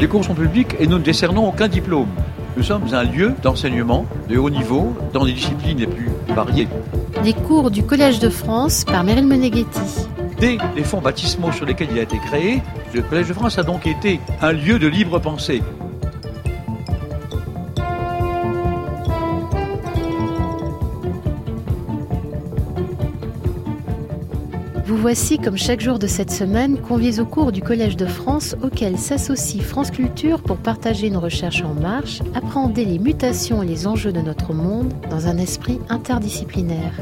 Les cours sont publics et nous ne décernons aucun diplôme. Nous sommes un lieu d'enseignement de haut niveau dans des disciplines les plus variées. Les cours du Collège de France par Meryl Meneghetti. Dès les fonds baptismaux sur lesquels il a été créé, le Collège de France a donc été un lieu de libre pensée. Vous voici, comme chaque jour de cette semaine, conviés au cours du Collège de France auquel s'associe France Culture pour partager une recherche en marche, appréhender les mutations et les enjeux de notre monde dans un esprit interdisciplinaire.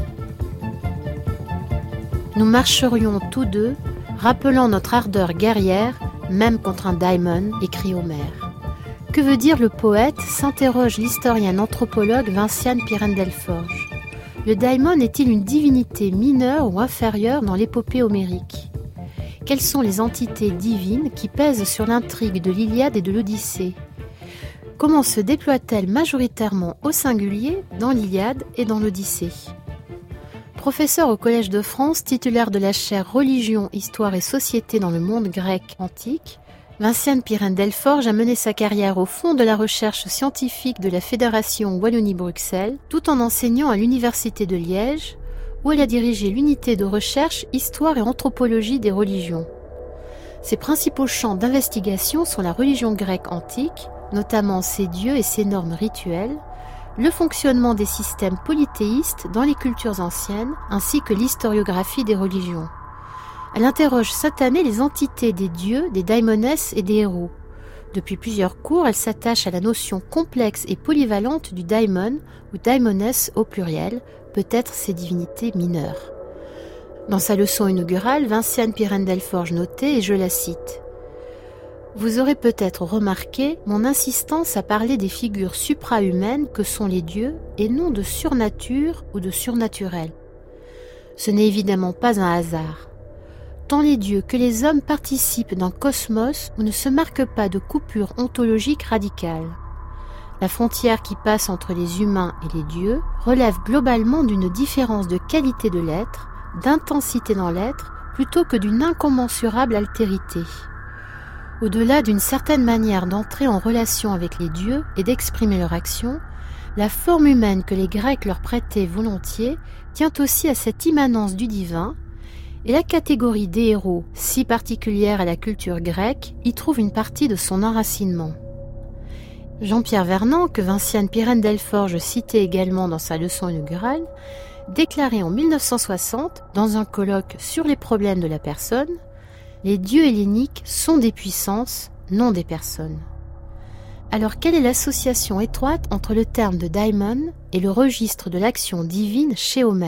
Nous marcherions tous deux, rappelant notre ardeur guerrière, même contre un daimon, écrit Homère. Que veut dire le poète, s'interroge l'historienne anthropologue Vinciane Pirène-Delforge. Le daimon est-il une divinité mineure ou inférieure dans l'épopée homérique ? Quelles sont les entités divines qui pèsent sur l'intrigue de l'Iliade et de l'Odyssée ? Comment se déploie-t-elle majoritairement au singulier dans l'Iliade et dans l'Odyssée ? Professeur au Collège de France, titulaire de la chaire Religion, Histoire et Société dans le monde grec antique, Vinciane Pirène-Delforge a mené sa carrière au fond de la recherche scientifique de la Fédération Wallonie-Bruxelles, tout en enseignant à l'Université de Liège, où elle a dirigé l'unité de recherche Histoire et Anthropologie des religions. Ses principaux champs d'investigation sont la religion grecque antique, notamment ses dieux et ses normes rituelles, le fonctionnement des systèmes polythéistes dans les cultures anciennes, ainsi que l'historiographie des religions. Elle interroge cette année les entités des dieux, des daimonesses et des héros. Depuis plusieurs cours, elle s'attache à la notion complexe et polyvalente du daimon ou daimonesse au pluriel, peut-être ces divinités mineures. Dans sa leçon inaugurale, Vinciane Pirène-Delforge notait, et je la cite, « Vous aurez peut-être remarqué mon insistance à parler des figures suprahumaines que sont les dieux et non de surnature ou de surnaturel. Ce n'est évidemment pas un hasard. Tant les dieux que les hommes participent d'un cosmos où ne se marque pas de coupure ontologique radicale. La frontière qui passe entre les humains et les dieux relève globalement d'une différence de qualité de l'être, d'intensité dans l'être, plutôt que d'une incommensurable altérité. Au-delà d'une certaine manière d'entrer en relation avec les dieux et d'exprimer leur action, la forme humaine que les Grecs leur prêtaient volontiers tient aussi à cette immanence du divin, et la catégorie des héros, si particulière à la culture grecque, y trouve une partie de son enracinement. Jean-Pierre Vernant, que Vinciane Pirène-Delforge citait également dans sa leçon inaugurale, déclarait en 1960, dans un colloque sur les problèmes de la personne, « Les dieux helléniques sont des puissances, non des personnes ». Alors quelle est l'association étroite entre le terme de daimon et le registre de l'action divine chez Homère ?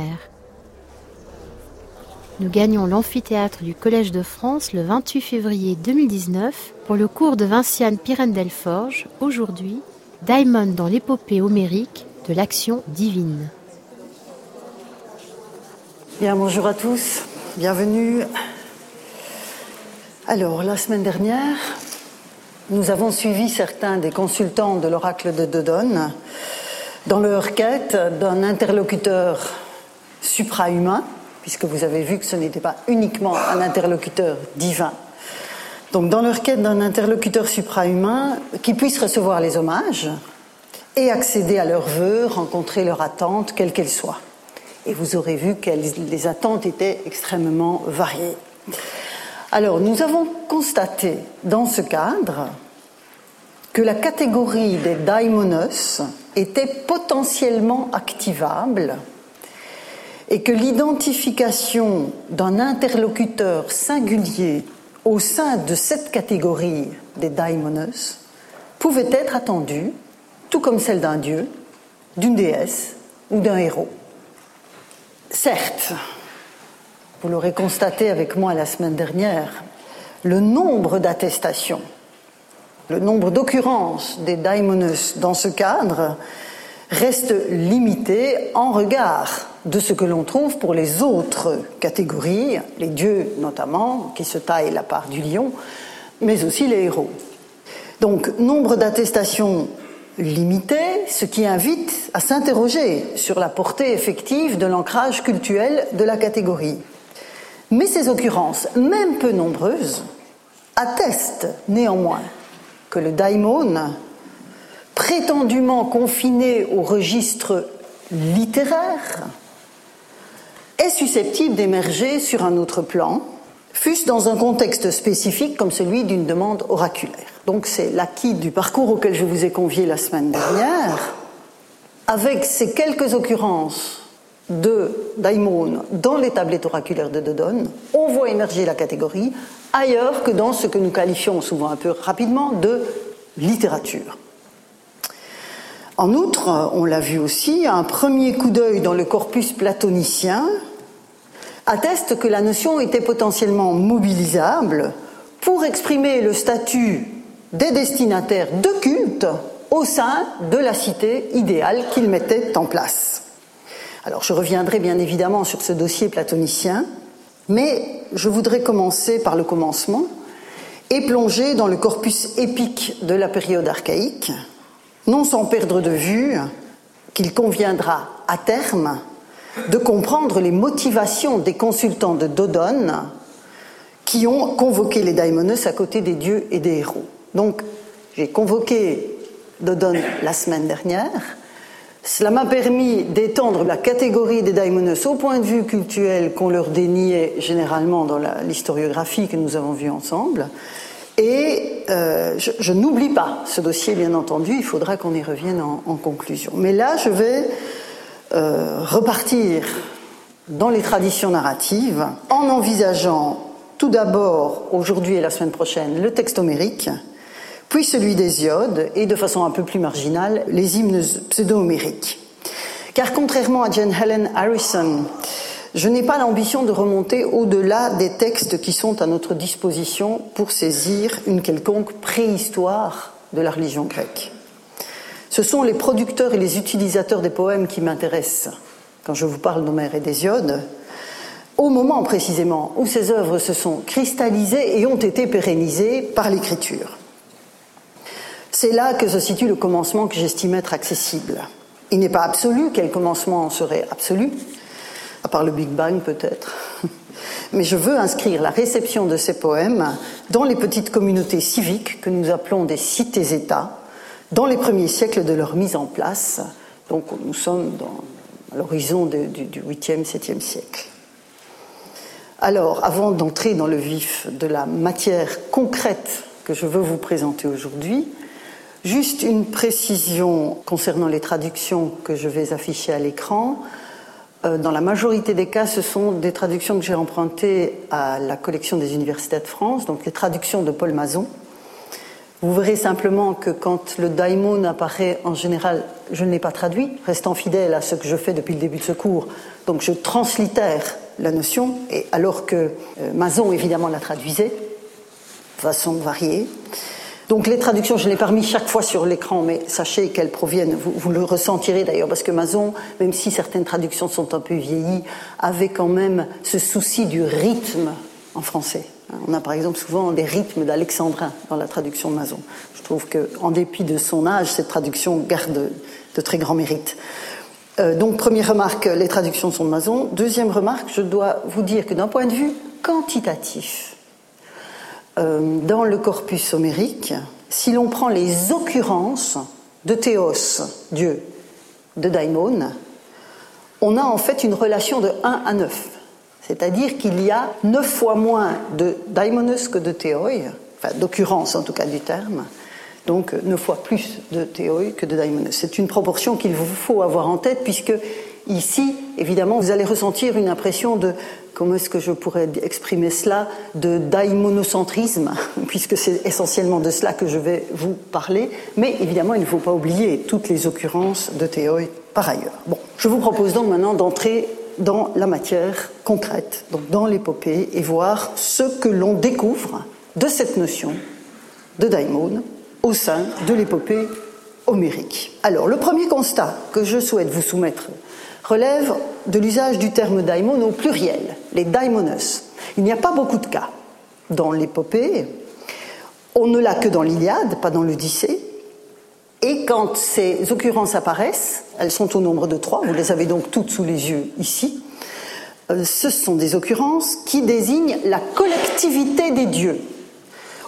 Nous gagnons l'amphithéâtre du Collège de France le 28 février 2019 pour le cours de Vinciane Pirène-Delforge, aujourd'hui, Daimon dans l'épopée homérique de l'action divine. Bien, bonjour à tous, bienvenue. Alors, la semaine dernière, nous avons suivi certains des consultants de l'oracle de Dodone dans leur quête d'un interlocuteur suprahumain, puisque vous avez vu que ce n'était pas uniquement un interlocuteur divin. Donc, dans leur quête d'un interlocuteur suprahumain qui puisse recevoir les hommages et accéder à leurs vœux, rencontrer leurs attentes, quelles qu'elles soient. Et vous aurez vu que les attentes étaient extrêmement variées. Alors, nous avons constaté dans ce cadre que la catégorie des daimonos était potentiellement activable et que l'identification d'un interlocuteur singulier au sein de cette catégorie des daimonos pouvait être attendue, tout comme celle d'un dieu, d'une déesse ou d'un héros. Certes, vous l'aurez constaté avec moi la semaine dernière, le nombre d'attestations, le nombre d'occurrences des daimonos dans ce cadre reste limité en regard de ce que l'on trouve pour les autres catégories, les dieux notamment, qui se taillent la part du lion, mais aussi les héros. Donc, nombre d'attestations limité, ce qui invite à s'interroger sur la portée effective de l'ancrage cultuel de la catégorie. Mais ces occurrences, même peu nombreuses, attestent néanmoins que le daimon, prétendument confiné au registre littéraire, est susceptible d'émerger sur un autre plan, fût-ce dans un contexte spécifique comme celui d'une demande oraculaire. Donc c'est l'acquis du parcours auquel je vous ai convié la semaine dernière, avec ces quelques occurrences de daimon dans les tablettes oraculaires de Dodone, on voit émerger la catégorie ailleurs que dans ce que nous qualifions souvent un peu rapidement de littérature. En outre, on l'a vu aussi, un premier coup d'œil dans le corpus platonicien atteste que la notion était potentiellement mobilisable pour exprimer le statut des destinataires de culte au sein de la cité idéale qu'il mettait en place. Alors je reviendrai bien évidemment sur ce dossier platonicien, mais je voudrais commencer par le commencement et plonger dans le corpus épique de la période archaïque, non sans perdre de vue qu'il conviendra à terme de comprendre les motivations des consultants de Dodone qui ont convoqué les daimonos à côté des dieux et des héros. Donc j'ai convoqué Dodone la semaine dernière. Cela m'a permis d'étendre la catégorie des daimonos au point de vue cultuel qu'on leur déniait généralement dans l'historiographie que nous avons vue ensemble. Et je n'oublie pas ce dossier, bien entendu, il faudra qu'on y revienne en conclusion. Mais là, je vais repartir dans les traditions narratives en envisageant tout d'abord, aujourd'hui et la semaine prochaine, le texte homérique, puis celui d'Hésiode, et de façon un peu plus marginale, les hymnes pseudo-homériques. Car contrairement à Jane Helen Harrison, je n'ai pas l'ambition de remonter au-delà des textes qui sont à notre disposition pour saisir une quelconque préhistoire de la religion grecque. Ce sont les producteurs et les utilisateurs des poèmes qui m'intéressent quand je vous parle d'Homère et d'Hésiode, au moment précisément où ces œuvres se sont cristallisées et ont été pérennisées par l'écriture. C'est là que se situe le commencement que j'estime être accessible. Il n'est pas absolu, quel commencement serait absolu ? À part le Big Bang peut-être. Mais je veux inscrire la réception de ces poèmes dans les petites communautés civiques que nous appelons des cités-États, dans les premiers siècles de leur mise en place. Donc nous sommes à l'horizon du 8e, 7e siècle. Alors, avant d'entrer dans le vif de la matière concrète que je veux vous présenter aujourd'hui, juste une précision concernant les traductions que je vais afficher à l'écran. Dans la majorité des cas, ce sont des traductions que j'ai empruntées à la collection des universités de France, donc les traductions de Paul Mazon. Vous verrez simplement que quand le daimon apparaît, en général, je ne l'ai pas traduit, restant fidèle à ce que je fais depuis le début de ce cours. Donc je translittère la notion, et alors que Mazon, évidemment, la traduisait de façon variée. Donc les traductions, je ne l'ai pas remis chaque fois sur l'écran, mais sachez qu'elles proviennent, vous le ressentirez d'ailleurs, parce que Mazon, même si certaines traductions sont un peu vieillies, avait quand même ce souci du rythme en français. On a par exemple souvent des rythmes d'alexandrin dans la traduction de Mazon. Je trouve qu'en dépit de son âge, cette traduction garde de très grands mérites. Donc première remarque, les traductions sont de Mazon. Deuxième remarque, je dois vous dire que d'un point de vue quantitatif, dans le corpus homérique, si l'on prend les occurrences de Théos, Dieu, de daimon, on a en fait une relation de 1 à 9. C'est-à-dire qu'il y a 9 fois moins de daimonos que de théoi, enfin d'occurrence en tout cas du terme, donc 9 fois plus de théoi que de daimonos. C'est une proportion qu'il vous faut avoir en tête, puisque ici, évidemment, vous allez ressentir une impression de, comment est-ce que je pourrais exprimer cela, de daimonoscentrisme, puisque c'est essentiellement de cela que je vais vous parler, mais évidemment, il ne faut pas oublier toutes les occurrences de théoi par ailleurs. Bon, je vous propose donc maintenant d'entrer dans la matière concrète, donc dans l'épopée, et voir ce que l'on découvre de cette notion de daimon au sein de l'épopée homérique. Alors, le premier constat que je souhaite vous soumettre relève de l'usage du terme daimon au pluriel, les daimonos. Il n'y a pas beaucoup de cas dans l'épopée, on ne l'a que dans l'Iliade, pas dans l'Odyssée, et quand ces occurrences apparaissent, elles sont au nombre de 3, vous les avez donc toutes sous les yeux ici, ce sont des occurrences qui désignent la collectivité des dieux,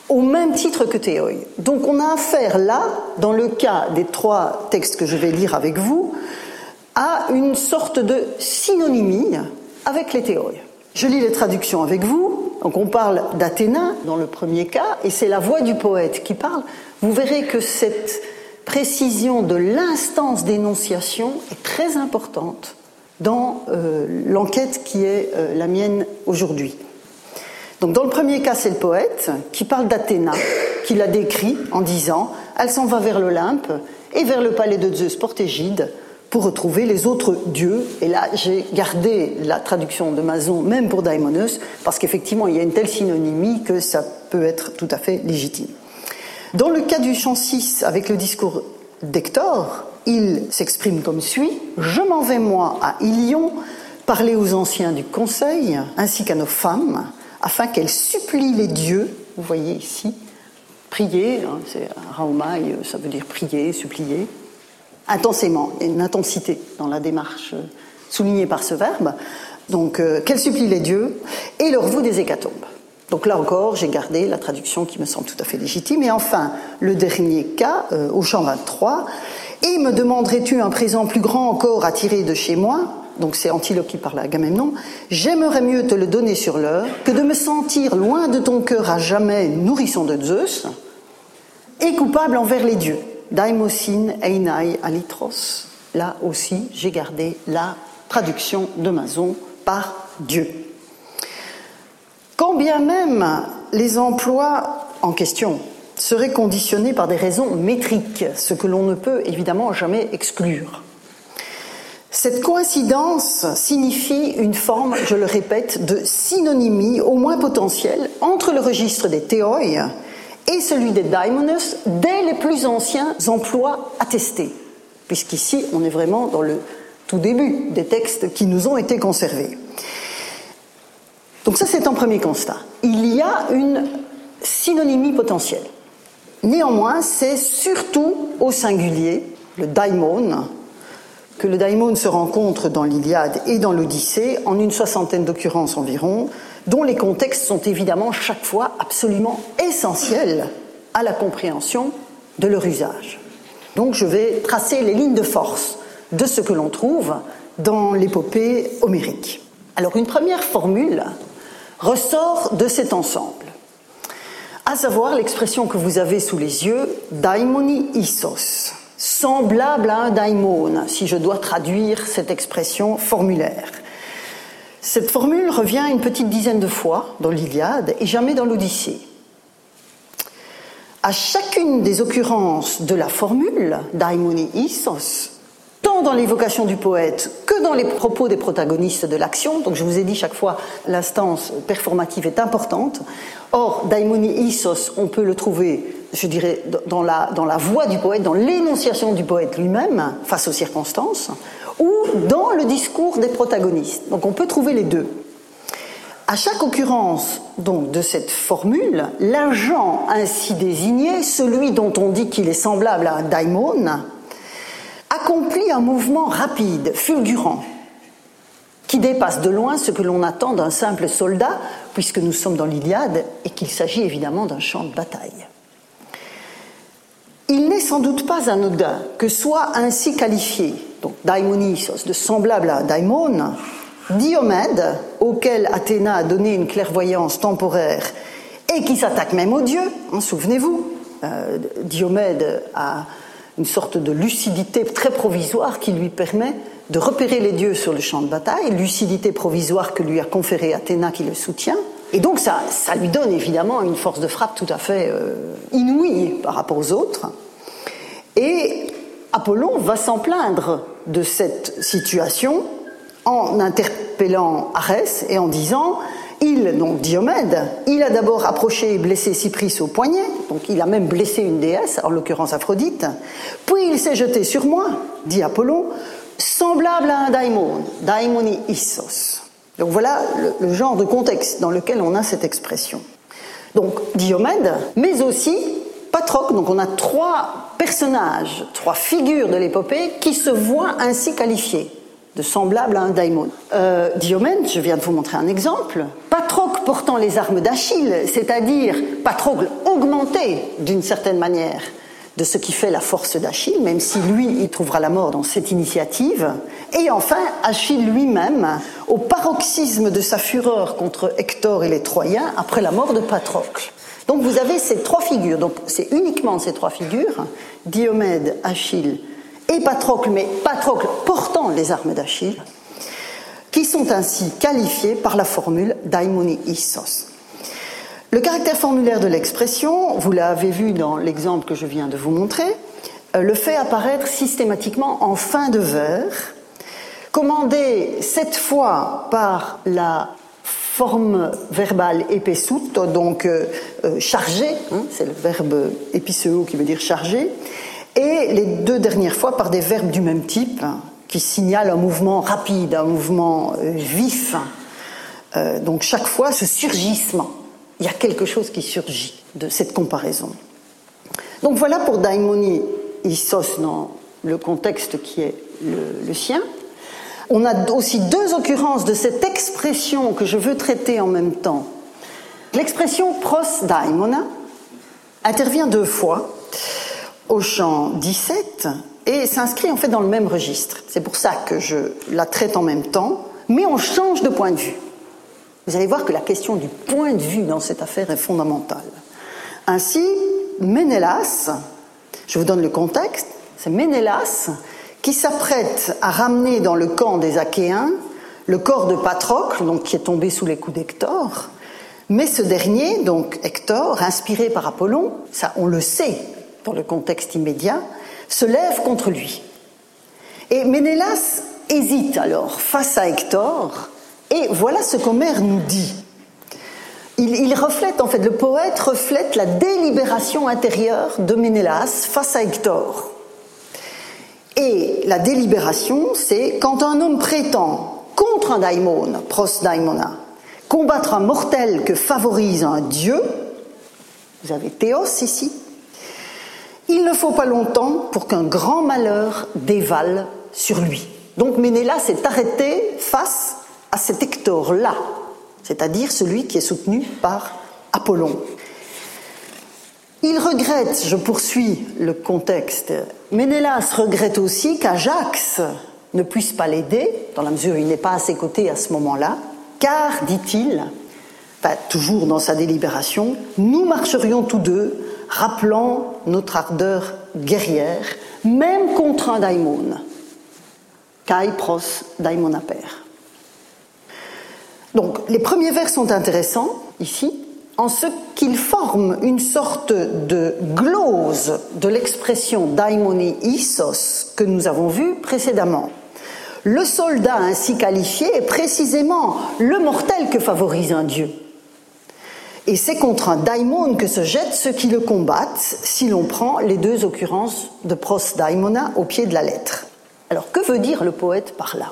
au même titre que théoi. Donc on a affaire là, dans le cas des 3 textes que je vais lire avec vous, à une sorte de synonymie avec les théoi. Je lis les traductions avec vous. Donc on parle d'Athéna dans le premier cas, et c'est la voix du poète qui parle. Vous verrez que cette précision de l'instance d'énonciation est très importante dans l'enquête qui est la mienne aujourd'hui. Donc dans le premier cas, c'est le poète qui parle d'Athéna, qui la décrit en disant « Elle s'en va vers l'Olympe et vers le palais de Zeus portégide pour retrouver les autres dieux. » Et là, j'ai gardé la traduction de Mazon, même pour Daimonos, parce qu'effectivement, il y a une telle synonymie que ça peut être tout à fait légitime. Dans le cas du chant 6, avec le discours d'Hector, il s'exprime comme suit « Je m'en vais, moi, à Ilion, parler aux anciens du conseil, ainsi qu'à nos femmes, afin qu'elles supplient les dieux. » Vous voyez ici, prier, c'est raomai, ça veut dire prier, supplier. Intensément, il y a une intensité dans la démarche soulignée par ce verbe. Donc, qu'elles supplient les dieux et leur voue des hécatombes. Donc là encore, j'ai gardé la traduction qui me semble tout à fait légitime. Et enfin, le dernier cas, au chant 23, « Et me demanderais-tu un présent plus grand encore à tirer de chez moi ?» Donc c'est Antilope qui parle à Agamemnon. « J'aimerais mieux te le donner sur l'heure que de me sentir loin de ton cœur à jamais nourrisson de Zeus et coupable envers les dieux. Daimosin einai alitros. » Là aussi, j'ai gardé la traduction de Mazon par Dieu. Quand bien même les emplois en question seraient conditionnés par des raisons métriques, ce que l'on ne peut évidemment jamais exclure. Cette coïncidence signifie une forme, je le répète, de synonymie au moins potentielle entre le registre des théoi et celui des daimonos dès les plus anciens emplois attestés, puisqu'ici on est vraiment dans le tout début des textes qui nous ont été conservés. Donc ça, c'est un premier constat. Il y a une synonymie potentielle. Néanmoins, c'est surtout au singulier, le daimon, que le daimon se rencontre dans l'Iliade et dans l'Odyssée, en une 60aine d'occurrences environ, dont les contextes sont évidemment chaque fois absolument essentiels à la compréhension de leur usage. Donc je vais tracer les lignes de force de ce que l'on trouve dans l'épopée homérique. Alors une première formule ressort de cet ensemble, à savoir l'expression que vous avez sous les yeux, daimoni issos, semblable à un daimon, si je dois traduire cette expression formulaire. Cette formule revient une petite dizaine de fois dans l'Iliade et jamais dans l'Odyssée. À chacune des occurrences de la formule, daimoni issos, tant dans l'évocation du poète que dans les propos des protagonistes de l'action, donc je vous ai dit chaque fois, l'instance performative est importante. Or, daimoni issos, on peut le trouver, je dirais, dans la voix du poète, dans l'énonciation du poète lui-même, face aux circonstances, ou dans le discours des protagonistes. Donc on peut trouver les deux. À chaque occurrence donc, de cette formule, l'agent ainsi désigné, celui dont on dit qu'il est semblable à un daimon, accomplit un mouvement rapide, fulgurant, qui dépasse de loin ce que l'on attend d'un simple soldat, puisque nous sommes dans l'Iliade et qu'il s'agit évidemment d'un champ de bataille. Il n'est sans doute pas anodin que soit ainsi qualifié, donc daimonisos, de semblable à daimon, Diomède, auquel Athéna a donné une clairvoyance temporaire et qui s'attaque même aux dieux, souvenez-vous, Diomède a une sorte de lucidité très provisoire qui lui permet de repérer les dieux sur le champ de bataille, lucidité provisoire que lui a conférée Athéna qui le soutient. Et donc ça lui donne évidemment une force de frappe tout à fait inouïe par rapport aux autres. Et Apollon va s'en plaindre de cette situation en interpellant Arès et en disant... donc Diomède, il a d'abord approché et blessé Cypris au poignet, donc il a même blessé une déesse, en l'occurrence Aphrodite, puis il s'est jeté sur moi, dit Apollon, semblable à un daimon, daimoni issos. Donc voilà le genre de contexte dans lequel on a cette expression. Donc Diomède, mais aussi Patrocle, donc on a 3 personnages, 3 figures de l'épopée qui se voient ainsi qualifiés de semblable à un daimon. Diomède, je viens de vous montrer un exemple, Patrocle portant les armes d'Achille, c'est-à-dire Patrocle augmenté d'une certaine manière de ce qui fait la force d'Achille, même si lui, il trouvera la mort dans cette initiative. Et enfin, Achille lui-même, au paroxysme de sa fureur contre Hector et les Troyens, après la mort de Patrocle. Donc vous avez ces trois figures, donc c'est uniquement ces trois figures, Diomède, Achille et Patrocle, mais Patrocle portant les armes d'Achille, qui sont ainsi qualifiés par la formule daimoni issos. Le caractère formulaire de l'expression, vous l'avez vu dans l'exemple que je viens de vous montrer, le fait apparaître systématiquement en fin de vers, commandé cette fois par la forme verbale epesut, donc chargé, c'est le verbe epiceo qui veut dire chargé, et les deux dernières fois par des verbes du même type, qui signalent un mouvement rapide, un mouvement vif. Donc chaque fois, ce surgissement. Il y a quelque chose qui surgit de cette comparaison. Donc voilà pour daimoni issos dans le contexte qui est le sien. On a aussi deux occurrences de cette expression que je veux traiter en même temps. L'expression pros daimona intervient deux fois au chant 17 et s'inscrit en fait dans le même registre. C'est pour ça que je la traite en même temps, mais on change de point de vue. Vous allez voir que la question du point de vue dans cette affaire est fondamentale. Ainsi, Ménélas, je vous donne le contexte, c'est Ménélas qui s'apprête à ramener dans le camp des Achéens le corps de Patrocle, donc qui est tombé sous les coups d'Hector, mais ce dernier, donc Hector, inspiré par Apollon, ça on le sait dans le contexte immédiat, se lève contre lui. Et Ménélas hésite alors face à Hector. Et voilà ce qu'Homère nous dit. Il reflète, en fait, le poète reflète la délibération intérieure de Ménélas face à Hector. Et la délibération, c'est quand un homme prétend contre un daimon, pros daimona, combattre un mortel que favorise un dieu, vous avez théos ici, il ne faut pas longtemps pour qu'un grand malheur dévale sur lui. Donc Ménélas est arrêté face à cet Hector-là, c'est-à-dire celui qui est soutenu par Apollon. Il regrette, je poursuis le contexte, Ménélas regrette aussi qu'Ajax ne puisse pas l'aider, dans la mesure où il n'est pas à ses côtés à ce moment-là, car, dit-il, toujours dans sa délibération, nous marcherions tous deux, rappelant notre ardeur guerrière, même contre un daimon. Kai pros daimonaper. Donc, les premiers vers sont intéressants, ici, en ce qu'ils forment une sorte de glose de l'expression daimoni issos que nous avons vue précédemment. Le soldat ainsi qualifié est précisément le mortel que favorise un dieu. Et c'est contre un daimon que se jettent ceux qui le combattent, si l'on prend les deux occurrences de pros daimona au pied de la lettre. Alors, que veut dire le poète par là ?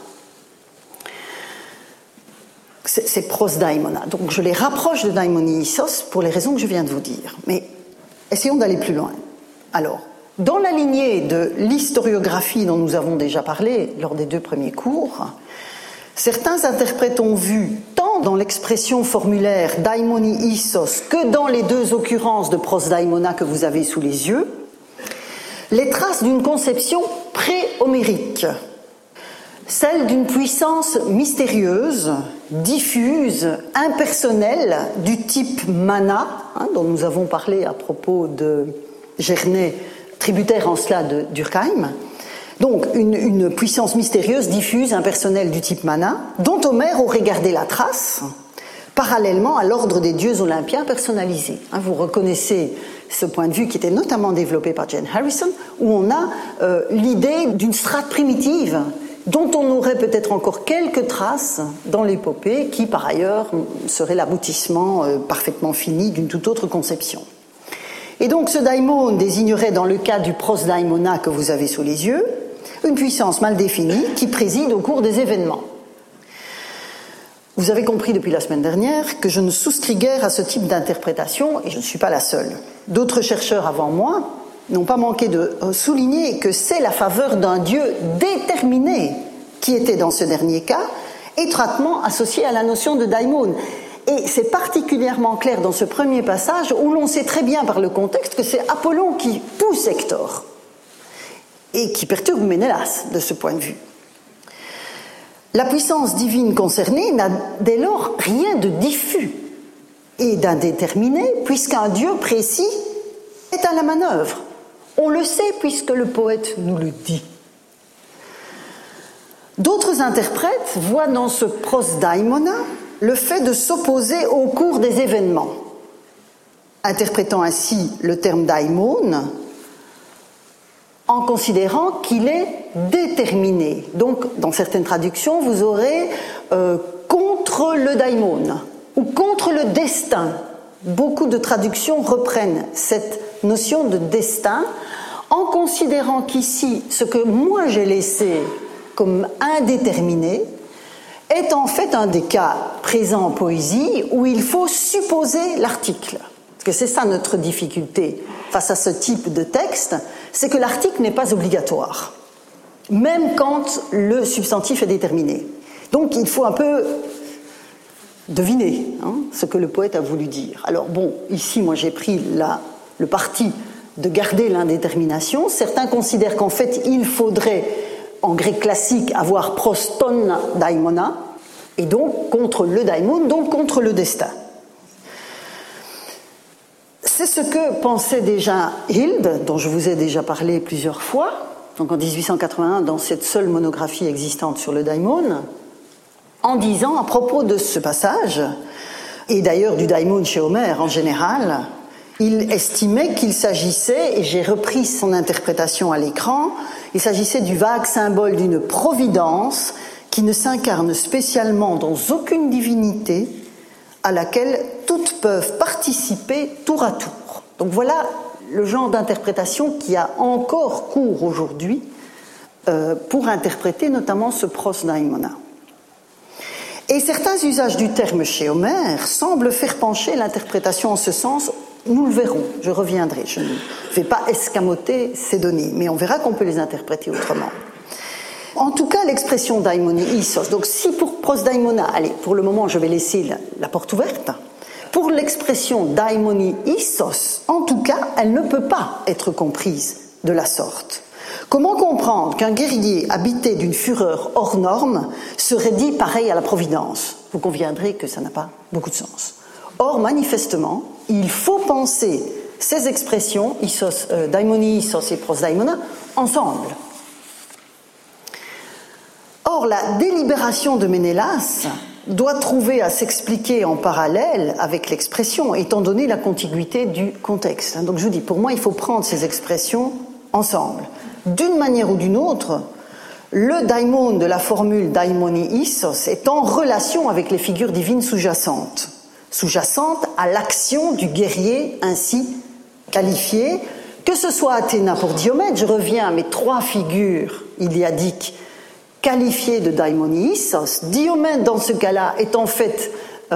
C'est pros daimona. Donc je les rapproche de daimoni issos pour les raisons que je viens de vous dire. Mais essayons d'aller plus loin. Alors, dans la lignée de l'historiographie dont nous avons déjà parlé lors des deux premiers cours, certains interprètes ont vu, tant dans l'expression formulaire daimoni issos que dans les deux occurrences de pros daimona que vous avez sous les yeux, les traces d'une conception pré-homérique, celle d'une puissance mystérieuse, diffuse, impersonnelle, du type mana, dont nous avons parlé à propos de Gernée, tributaire en cela de Durkheim. Donc une puissance mystérieuse, diffuse, impersonnelle du type mana, dont Homère aurait gardé la trace, parallèlement à l'ordre des dieux olympiens personnalisés. Vous reconnaissez ce point de vue qui était notamment développé par Jane Harrison, où on a l'idée d'une strate primitive, dont on aurait peut-être encore quelques traces dans l'épopée, qui par ailleurs serait l'aboutissement parfaitement fini d'une toute autre conception. Et donc ce daimon désignerait dans le cas du pros daimona que vous avez sous les yeux, une puissance mal définie qui préside au cours des événements. Vous avez compris depuis la semaine dernière que je ne souscris guère à ce type d'interprétation, et je ne suis pas la seule. D'autres chercheurs avant moi n'ont pas manqué de souligner que c'est la faveur d'un Dieu déterminé qui était dans ce dernier cas, étroitement associée à la notion de daimon. Et c'est particulièrement clair dans ce premier passage où l'on sait très bien par le contexte que c'est Apollon qui pousse Hector et qui perturbe Ménélas de ce point de vue. La puissance divine concernée n'a dès lors rien de diffus et d'indéterminé, puisqu'un Dieu précis est à la manœuvre. On le sait puisque le poète nous le dit. D'autres interprètes voient dans ce prosdaimona le fait de s'opposer au cours des événements, interprétant ainsi le terme daimon en considérant qu'il est déterminé. Donc, dans certaines traductions, vous aurez contre le daimon ou contre le destin. Beaucoup de traductions reprennent cette notion de destin en considérant qu'ici, ce que moi j'ai laissé comme indéterminé est en fait un des cas présents en poésie où il faut supposer l'article. Parce que c'est ça notre difficulté face à ce type de texte, c'est que l'article n'est pas obligatoire, même quand le substantif est déterminé. Donc il faut un peu deviner ce que le poète a voulu dire. Alors bon, ici moi j'ai pris le parti de garder l'indétermination. Certains considèrent qu'en fait il faudrait en grec classique avoir proston daimona, et donc contre le daimon, donc contre le destin. C'est ce que pensait déjà Hilde, dont je vous ai déjà parlé plusieurs fois, donc en 1881, dans cette seule monographie existante sur le daimon, en disant à propos de ce passage, et d'ailleurs du daimon chez Homère en général, il estimait qu'il s'agissait, et j'ai repris son interprétation à l'écran, il s'agissait du vague symbole d'une providence qui ne s'incarne spécialement dans aucune divinité à laquelle toutes peuvent participer tour à tour. Donc voilà le genre d'interprétation qui a encore cours aujourd'hui pour interpréter notamment ce prosdaimona. Et certains usages du terme chez Homère semblent faire pencher l'interprétation en ce sens. Nous le verrons, je reviendrai, je ne vais pas escamoter ces données, mais on verra qu'on peut les interpréter autrement. En tout cas, l'expression daimoni issos, donc si pour prosdaimona, allez, pour le moment je vais laisser la porte ouverte, pour l'expression daimoni issos, en tout cas, elle ne peut pas être comprise de la sorte. Comment comprendre qu'un guerrier habité d'une fureur hors norme serait dit pareil à la providence ? Vous conviendrez que ça n'a pas beaucoup de sens. Or, manifestement, il faut penser ces expressions, daimoni issos et prosdaimona, ensemble. Or, la délibération de Ménélas doit trouver à s'expliquer en parallèle avec l'expression, étant donné la contiguïté du contexte. Donc je vous dis, pour moi, il faut prendre ces expressions ensemble. D'une manière ou d'une autre, le daimon de la formule daimoni issos est en relation avec les figures divines sous-jacentes à l'action du guerrier ainsi qualifié, que ce soit Athéna pour Diomède, je reviens à mes trois figures iliadiques qualifiées de daimoni issos. Diomède, dans ce cas-là, est en fait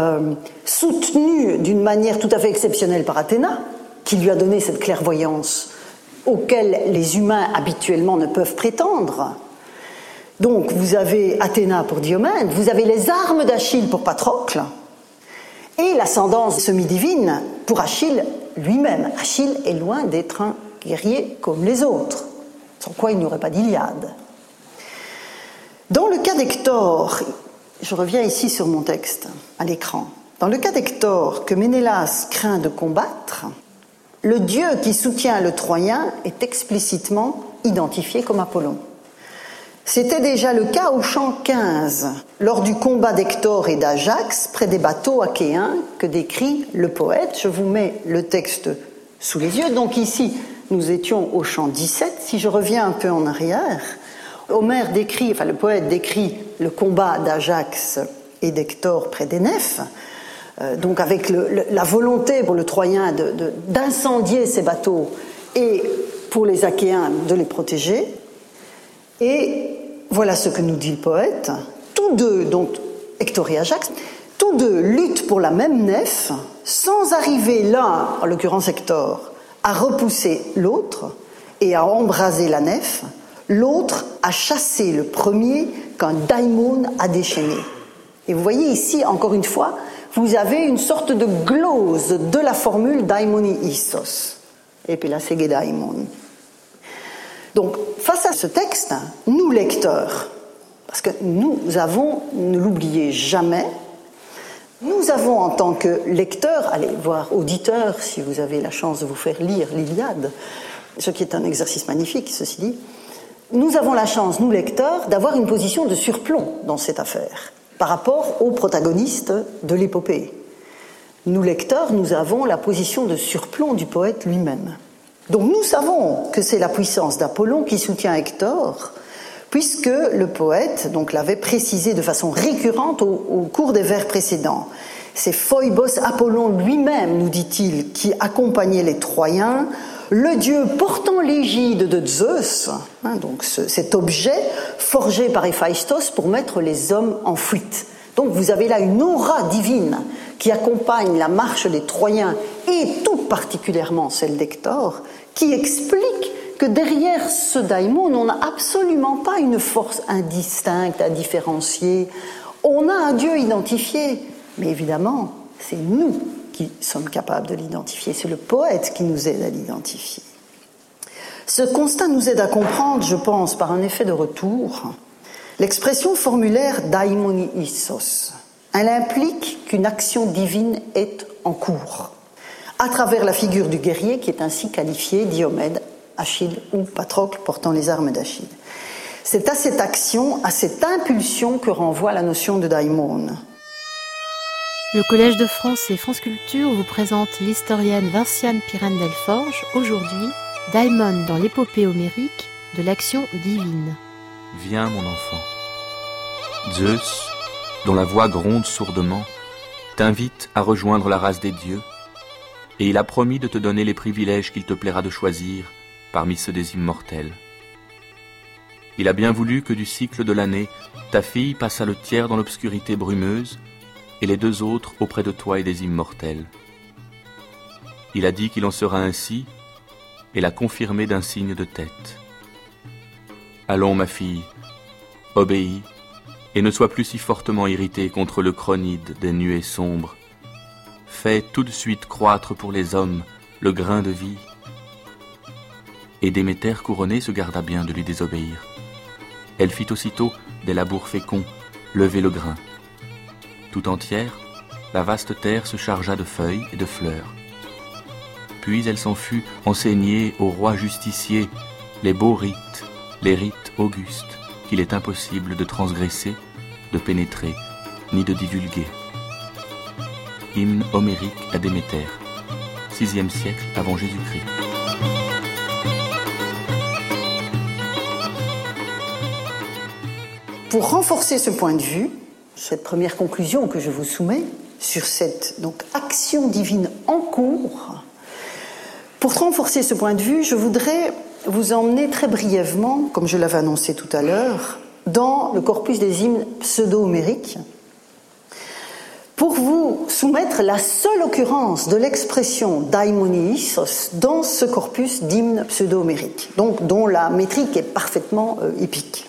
soutenu d'une manière tout à fait exceptionnelle par Athéna, qui lui a donné cette clairvoyance auquel les humains habituellement ne peuvent prétendre. Donc vous avez Athéna pour Diomède, vous avez les armes d'Achille pour Patrocle, et l'ascendance semi-divine pour Achille lui-même. Achille est loin d'être un guerrier comme les autres, sans quoi il n'y aurait pas d'Iliade. Dans le cas d'Hector, je reviens ici sur mon texte, à l'écran. Dans le cas d'Hector, que Ménélas craint de combattre, le dieu qui soutient le Troyen est explicitement identifié comme Apollon. C'était déjà le cas au chant 15, lors du combat d'Hector et d'Ajax près des bateaux achéens que décrit le poète. Je vous mets le texte sous les yeux. Donc ici, nous étions au chant 17. Si je reviens un peu en arrière, le poète décrit le combat d'Ajax et d'Hector près des nefs, donc avec la volonté pour le Troyen d'incendier ces bateaux et pour les Achéens de les protéger. Et voilà ce que nous dit le poète. Tous deux, donc Hector et Ajax, tous deux luttent pour la même nef, sans arriver l'un, en l'occurrence Hector, à repousser l'autre et à embraser la nef, l'autre à chasser le premier qu'un daimon a déchaîné. Et vous voyez ici, encore une fois, vous avez une sorte de glose de la formule daimoni istos, epilasege daimon. Donc, face à ce texte, nous lecteurs, parce que nous avons, ne l'oubliez jamais, nous avons en tant que lecteurs, allez voir auditeurs, si vous avez la chance de vous faire lire l'Iliade, ce qui est un exercice magnifique, ceci dit, nous avons la chance, nous lecteurs, d'avoir une position de surplomb dans cette affaire, par rapport aux protagonistes de l'épopée. Nous lecteurs, nous avons la position de surplomb du poète lui-même. Donc nous savons que c'est la puissance d'Apollon qui soutient Hector, puisque le poète donc l'avait précisé de façon récurrente au cours des vers précédents. C'est Phoebos Apollon lui-même, nous dit-il, qui accompagnait les Troyens, le dieu portant l'égide de Zeus, donc cet objet forgé par Héphaïstos pour mettre les hommes en fuite. Donc vous avez là une aura divine qui accompagne la marche des Troyens et tout particulièrement celle d'Hector, qui explique que derrière ce daimon, on n'a absolument pas une force indistincte à différencier. On a un dieu identifié, mais évidemment, c'est nous qui sommes capables de l'identifier. C'est le poète qui nous aide à l'identifier. Ce constat nous aide à comprendre, je pense, par un effet de retour, l'expression formulaire daimoni issos. Elle implique qu'une action divine est en cours, à travers la figure du guerrier qui est ainsi qualifié, Diomède, Achille ou Patrocle portant les armes d'Achille. C'est à cette action, à cette impulsion que renvoie la notion de daimon. Le Collège de France et France Culture vous présente l'historienne Vinciane Pirenne-Delforge, aujourd'hui, Daimon dans l'épopée homérique de l'action divine. Viens, mon enfant. Zeus, dont la voix gronde sourdement, t'invite à rejoindre la race des dieux, et il a promis de te donner les privilèges qu'il te plaira de choisir parmi ceux des immortels. Il a bien voulu que du cycle de l'année, ta fille passât le tiers dans l'obscurité brumeuse, et les 2 autres auprès de toi et des immortels. Il a dit qu'il en sera ainsi, et l'a confirmé d'un signe de tête. Allons, ma fille, obéis, et ne sois plus si fortement irritée contre le chronide des nuées sombres. Fais tout de suite croître pour les hommes le grain de vie. Et Déméter couronnée se garda bien de lui désobéir. Elle fit aussitôt des labours féconds, lever le grain. Tout entière, la vaste terre se chargea de feuilles et de fleurs. Puis elle s'en fut enseigner au roi justicier les beaux rites, les rites augustes, qu'il est impossible de transgresser, de pénétrer, ni de divulguer. Hymne homérique à Déméter, 6e siècle avant Jésus-Christ. Pour renforcer ce point de vue, cette première conclusion que je vous soumets sur cette action divine en cours, pour renforcer ce point de vue, je voudrais vous emmener très brièvement, comme je l'avais annoncé tout à l'heure, dans le corpus des hymnes pseudo-homériques, pour vous soumettre la seule occurrence de l'expression daimoni issos dans ce corpus d'hymnes pseudo-homériques, donc dont la métrique est parfaitement épique.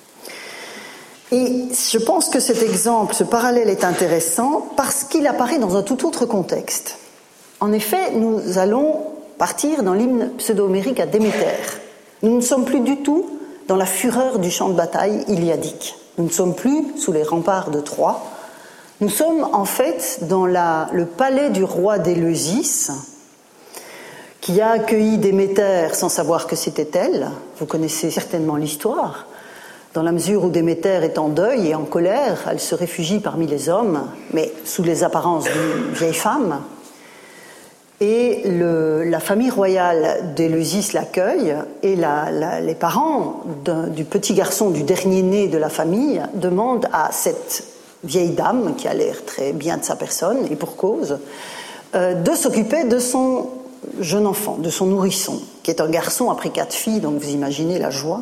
Et je pense que cet exemple, ce parallèle est intéressant parce qu'il apparaît dans un tout autre contexte. En effet, nous allons partir dans l'hymne pseudo-homérique à Déméter. Nous ne sommes plus du tout dans la fureur du champ de bataille iliadique. Nous ne sommes plus sous les remparts de Troie. Nous sommes en fait dans le palais du roi d'Éleusis, qui a accueilli Déméter sans savoir que c'était elle. Vous connaissez certainement l'histoire. Dans la mesure où Déméter est en deuil et en colère, elle se réfugie parmi les hommes, mais sous les apparences d'une vieille femme. Et la famille royale d'Éleusis l'accueille, et les parents du petit garçon, du dernier né de la famille, demandent à cette vieille dame, qui a l'air très bien de sa personne, et pour cause, de s'occuper de son jeune enfant, de son nourrisson, qui est un garçon après 4 filles, donc vous imaginez la joie.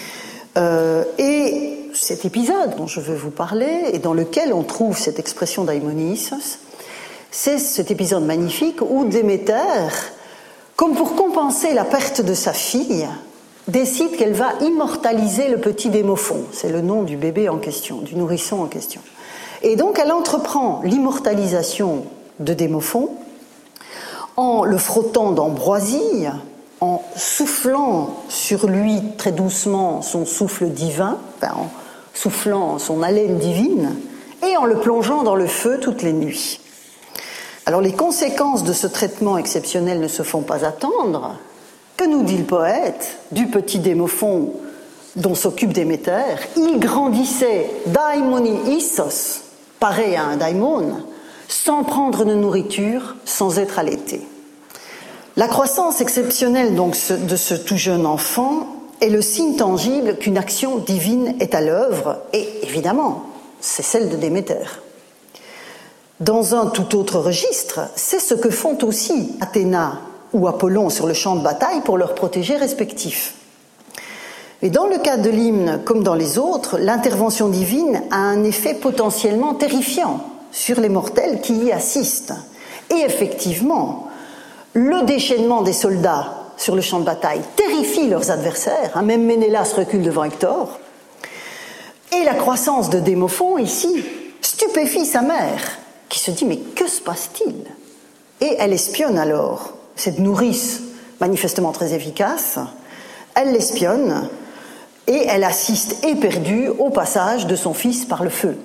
Et cet épisode dont je veux vous parler, et dans lequel on trouve cette expression daimoni issos, c'est cet épisode magnifique où Déméter, comme pour compenser la perte de sa fille, décide qu'elle va immortaliser le petit Démophon. C'est le nom du bébé en question, du nourrisson en question. Et donc elle entreprend l'immortalisation de Démophon en le frottant d'ambroisie, en soufflant sur lui très doucement son souffle divin, en soufflant son haleine divine, et en le plongeant dans le feu toutes les nuits. Alors les conséquences de ce traitement exceptionnel ne se font pas attendre. Que nous dit le poète du petit Démophon dont s'occupe Déméter? Il grandissait daimoni issos, pareil à un daimon, sans prendre de nourriture, sans être allaité. La croissance exceptionnelle donc de ce tout jeune enfant est le signe tangible qu'une action divine est à l'œuvre, et évidemment, c'est celle de Déméter. Dans un tout autre registre, c'est ce que font aussi Athéna ou Apollon sur le champ de bataille pour leurs protégés respectifs. Et dans le cas de l'hymne, comme dans les autres, l'intervention divine a un effet potentiellement terrifiant sur les mortels qui y assistent. Et effectivement, le déchaînement des soldats sur le champ de bataille terrifie leurs adversaires, même Ménélas recule devant Hector, et la croissance de Démophon ici stupéfie sa mère, qui se dit « mais que se passe-t-il » Et elle espionne alors cette nourrice manifestement très efficace, elle l'espionne et elle assiste éperdue au passage de son fils par le feu.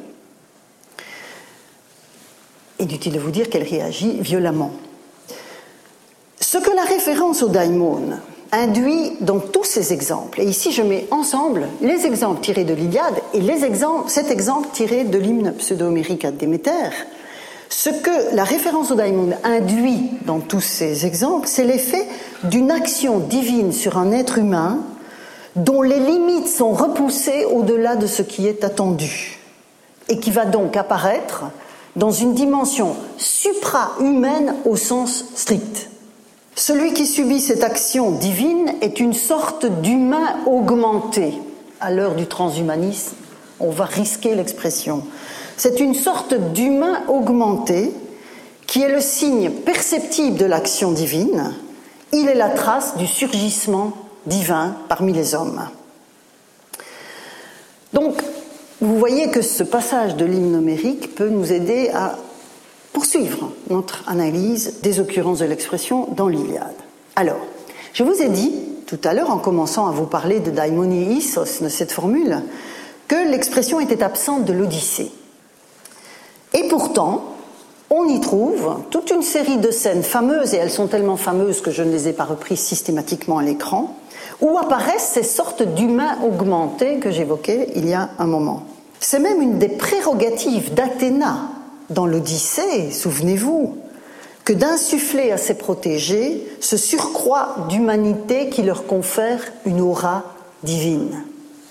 Inutile de vous dire qu'elle réagit violemment. Ce que la référence au daimon induit dans tous ces exemples, et ici je mets ensemble les exemples tirés de l'Iliade et cet exemple tiré de l'hymne pseudo-homérique à Déméter, ce que la référence au daimon induit dans tous ces exemples, c'est l'effet d'une action divine sur un être humain dont les limites sont repoussées au-delà de ce qui est attendu et qui va donc apparaître dans une dimension supra-humaine au sens strict. Celui qui subit cette action divine est une sorte d'humain augmenté. À l'heure du transhumanisme, on va risquer l'expression. C'est une sorte d'humain augmenté qui est le signe perceptible de l'action divine. Il est la trace du surgissement divin parmi les hommes. Donc, vous voyez que ce passage de l'hymne homérique peut nous aider à poursuivre notre analyse des occurrences de l'expression dans l'Iliade. Alors, je vous ai dit tout à l'heure, en commençant à vous parler de daimoni issos, de cette formule, que l'expression était absente de l'Odyssée. Et pourtant, on y trouve toute une série de scènes fameuses, et elles sont tellement fameuses que je ne les ai pas reprises systématiquement à l'écran, où apparaissent ces sortes d'humains augmentés que j'évoquais il y a un moment. C'est même une des prérogatives d'Athéna dans l'Odyssée, souvenez-vous, que d'insuffler à ses protégés ce surcroît d'humanité qui leur confère une aura divine.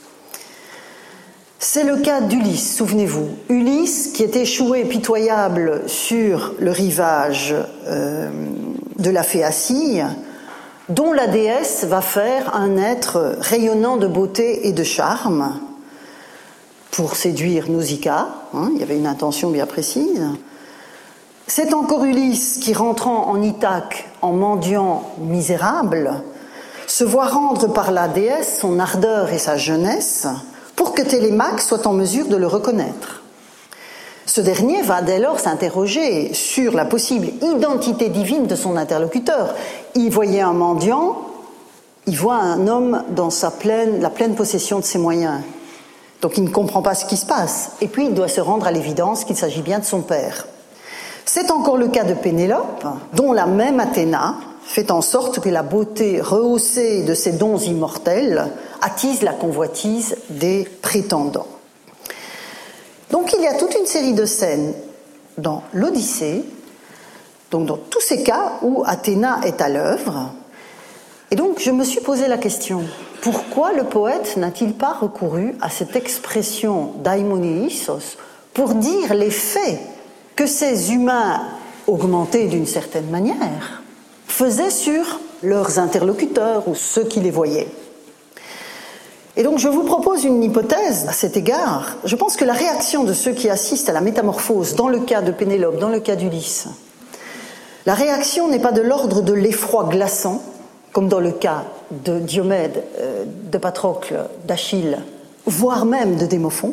C'est le cas d'Ulysse, souvenez-vous. Ulysse, qui est échoué pitoyable sur le rivage de la Phéacie, dont la déesse va faire un être rayonnant de beauté et de charme pour séduire Nausicaa. Il y avait une intention bien précise. C'est encore Ulysse qui, rentrant en Ithaque en mendiant misérable, se voit rendre par la déesse son ardeur et sa jeunesse pour que Télémaque soit en mesure de le reconnaître. Ce dernier va dès lors s'interroger sur la possible identité divine de son interlocuteur. Il voyait un mendiant, il voit un homme dans la pleine possession de ses moyens. Donc il ne comprend pas ce qui se passe. Et puis il doit se rendre à l'évidence qu'il s'agit bien de son père. C'est encore le cas de Pénélope, dont la même Athéna fait en sorte que la beauté rehaussée de ses dons immortels attise la convoitise des prétendants. Donc il y a toute une série de scènes dans l'Odyssée, donc dans tous ces cas où Athéna est à l'œuvre. Et donc je me suis posé la question, pourquoi le poète n'a-t-il pas recouru à cette expression daimoni issos pour dire les faits que ces humains augmentés d'une certaine manière faisaient sur leurs interlocuteurs ou ceux qui les voyaient? Et donc je vous propose une hypothèse à cet égard. Je pense que la réaction de ceux qui assistent à la métamorphose, dans le cas de Pénélope, dans le cas d'Ulysse, la réaction n'est pas de l'ordre de l'effroi glaçant, comme dans le cas de Diomède, de Patrocle, d'Achille, voire même de Démophon,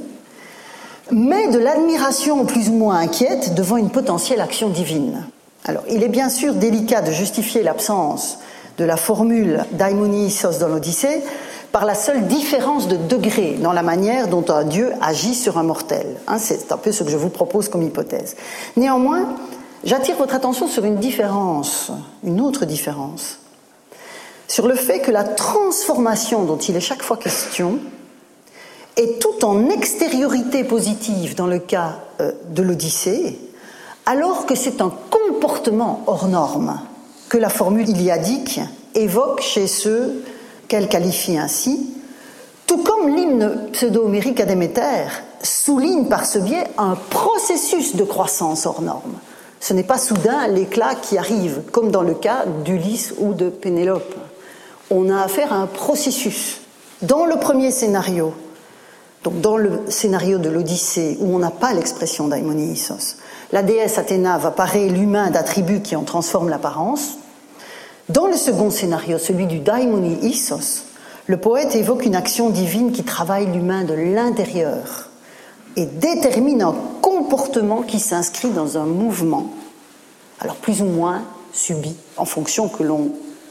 mais de l'admiration plus ou moins inquiète devant une potentielle action divine. Alors, il est bien sûr délicat de justifier l'absence de la formule daimonisos dans l'Odyssée par la seule différence de degré dans la manière dont un dieu agit sur un mortel. C'est un peu ce que je vous propose comme hypothèse. Néanmoins, j'attire votre attention sur une différence, une autre différence, sur le fait que la transformation dont il est chaque fois question est tout en extériorité positive dans le cas de l'Odyssée, alors que c'est un comportement hors norme que la formule iliadique évoque chez ceux qu'elle qualifie ainsi, tout comme l'hymne pseudo-homérique à Déméter souligne par ce biais un processus de croissance hors norme. Ce n'est pas soudain l'éclat qui arrive, comme dans le cas d'Ulysse ou de Pénélope. On a affaire à un processus. Dans le premier scénario, donc dans le scénario de l'Odyssée, où on n'a pas l'expression daimonisos, la déesse Athéna va parer l'humain d'attributs qui en transforment l'apparence. Dans le second scénario, celui du daimonisos, le poète évoque une action divine qui travaille l'humain de l'intérieur et détermine un comportement qui s'inscrit dans un mouvement, alors plus ou moins subi, en fonction que l'on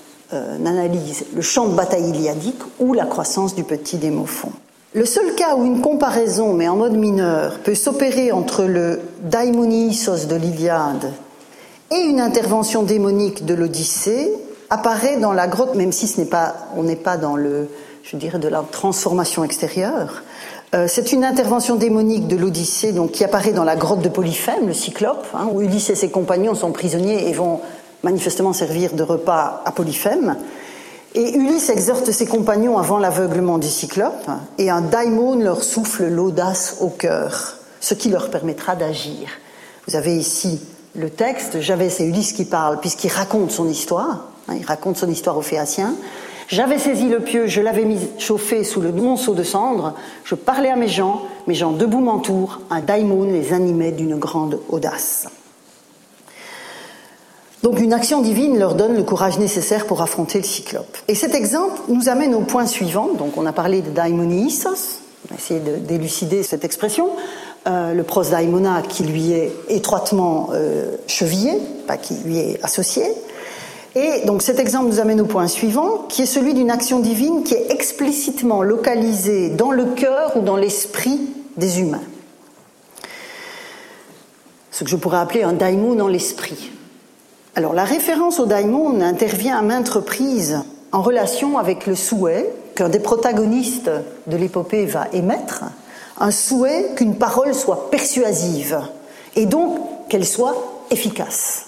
analyse le champ de bataille iliadique ou la croissance du petit Démophon. Le seul cas où une comparaison, mais en mode mineur, peut s'opérer entre le daimonisos de l'Iliade et une intervention démonique de l'Odyssée apparaît dans la grotte, même si on n'est pas dans de la transformation extérieure. C'est une intervention démonique de l'Odyssée donc, qui apparaît dans la grotte de Polyphème, le Cyclope, où Ulysse et ses compagnons sont prisonniers et vont manifestement servir de repas à Polyphème. Et Ulysse exhorte ses compagnons avant l'aveuglement du Cyclope, et un daimon leur souffle l'audace au cœur, ce qui leur permettra d'agir. Vous avez ici le texte, c'est Ulysse qui parle, puisqu'il raconte son histoire, il raconte son histoire aux Phéaciens. J'avais saisi le pieu, je l'avais mis chauffer sous le monceau de cendres, je parlais à mes gens debout m'entourent, un daimon les animait d'une grande audace. Donc une action divine leur donne le courage nécessaire pour affronter le Cyclope. Et cet exemple nous amène au point suivant. Donc on a parlé de daimonisos, on a essayé d'élucider cette expression. Le prosdaimona qui lui est étroitement chevillé, pas qui lui est associé. Et donc cet exemple nous amène au point suivant, qui est celui d'une action divine qui est explicitement localisée dans le cœur ou dans l'esprit des humains. Ce que je pourrais appeler un daimon dans l'esprit. Alors, la référence au daimon intervient à maintes reprises en relation avec le souhait qu'un des protagonistes de l'épopée va émettre, un souhait qu'une parole soit persuasive et donc qu'elle soit efficace.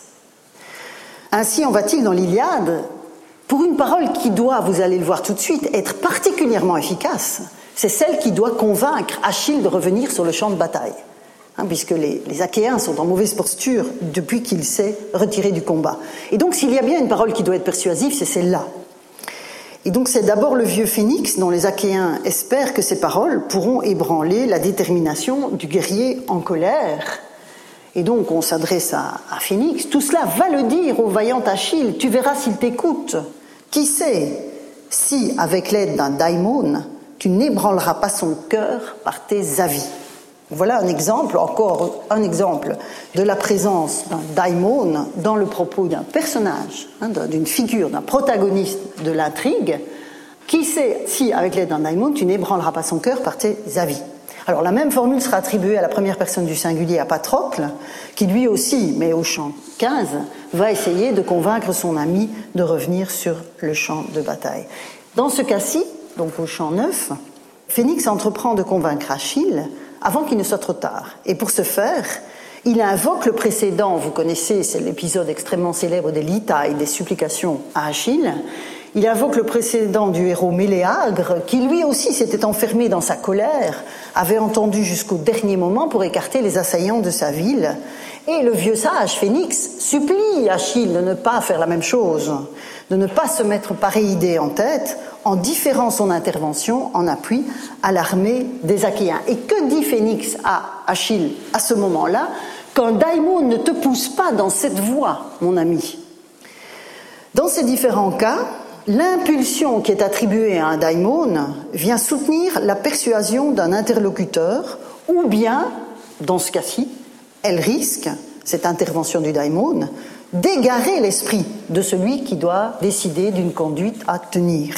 Ainsi en va-t-il dans l'Iliade, pour une parole qui doit, vous allez le voir tout de suite, être particulièrement efficace, c'est celle qui doit convaincre Achille de revenir sur le champ de bataille. Puisque les Achéens sont en mauvaise posture depuis qu'il s'est retiré du combat. Et donc, s'il y a bien une parole qui doit être persuasive, c'est celle-là. Et donc, c'est d'abord le vieux Phénix dont les Achéens espèrent que ces paroles pourront ébranler la détermination du guerrier en colère. Et donc, on s'adresse à Phénix. Tout cela va le dire au vaillant Achille. Tu verras s'il t'écoute. Qui sait si, avec l'aide d'un daimon, tu n'ébranleras pas son cœur par tes avis. Voilà encore un exemple de la présence d'un daimon dans le propos d'un personnage, d'une figure, d'un protagoniste de l'intrigue, qui sait si, avec l'aide d'un daimon, tu n'ébranleras pas son cœur par tes avis. Alors la même formule sera attribuée à la première personne du singulier, à Patrocle, qui lui aussi, mais au chant 15, va essayer de convaincre son ami de revenir sur le champ de bataille. Dans ce cas-ci, donc au chant 9, Phénix entreprend de convaincre Achille avant qu'il ne soit trop tard. Et pour ce faire, il invoque le précédent, vous connaissez, c'est l'épisode extrêmement célèbre des Litailles, des supplications à Achille. Il invoque le précédent du héros Méléagre, qui lui aussi s'était enfermé dans sa colère, avait entendu jusqu'au dernier moment pour écarter les assaillants de sa ville. Et le vieux sage, Phénix, supplie Achille de ne pas faire la même chose, de ne pas se mettre pareille idée en tête, en différant son intervention en appui à l'armée des Achéens. Et que dit Phénix à Achille à ce moment-là? Qu'un daimon ne te pousse pas dans cette voie, mon ami. Dans ces différents cas, l'impulsion qui est attribuée à un daimon vient soutenir la persuasion d'un interlocuteur, ou bien, dans ce cas-ci, elle risque, cette intervention du daimon, d'égarer l'esprit de celui qui doit décider d'une conduite à tenir.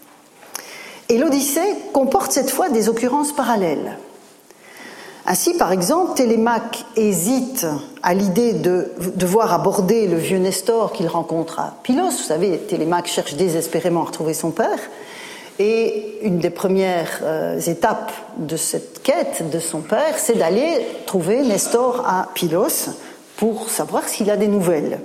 Et l'Odyssée comporte cette fois des occurrences parallèles. Ainsi, par exemple, Télémaque hésite à l'idée de devoir aborder le vieux Nestor qu'il rencontre à Pylos. Vous savez, Télémaque cherche désespérément à retrouver son père. Et une des premières étapes de cette quête de son père, c'est d'aller trouver Nestor à Pylos pour savoir s'il a des nouvelles.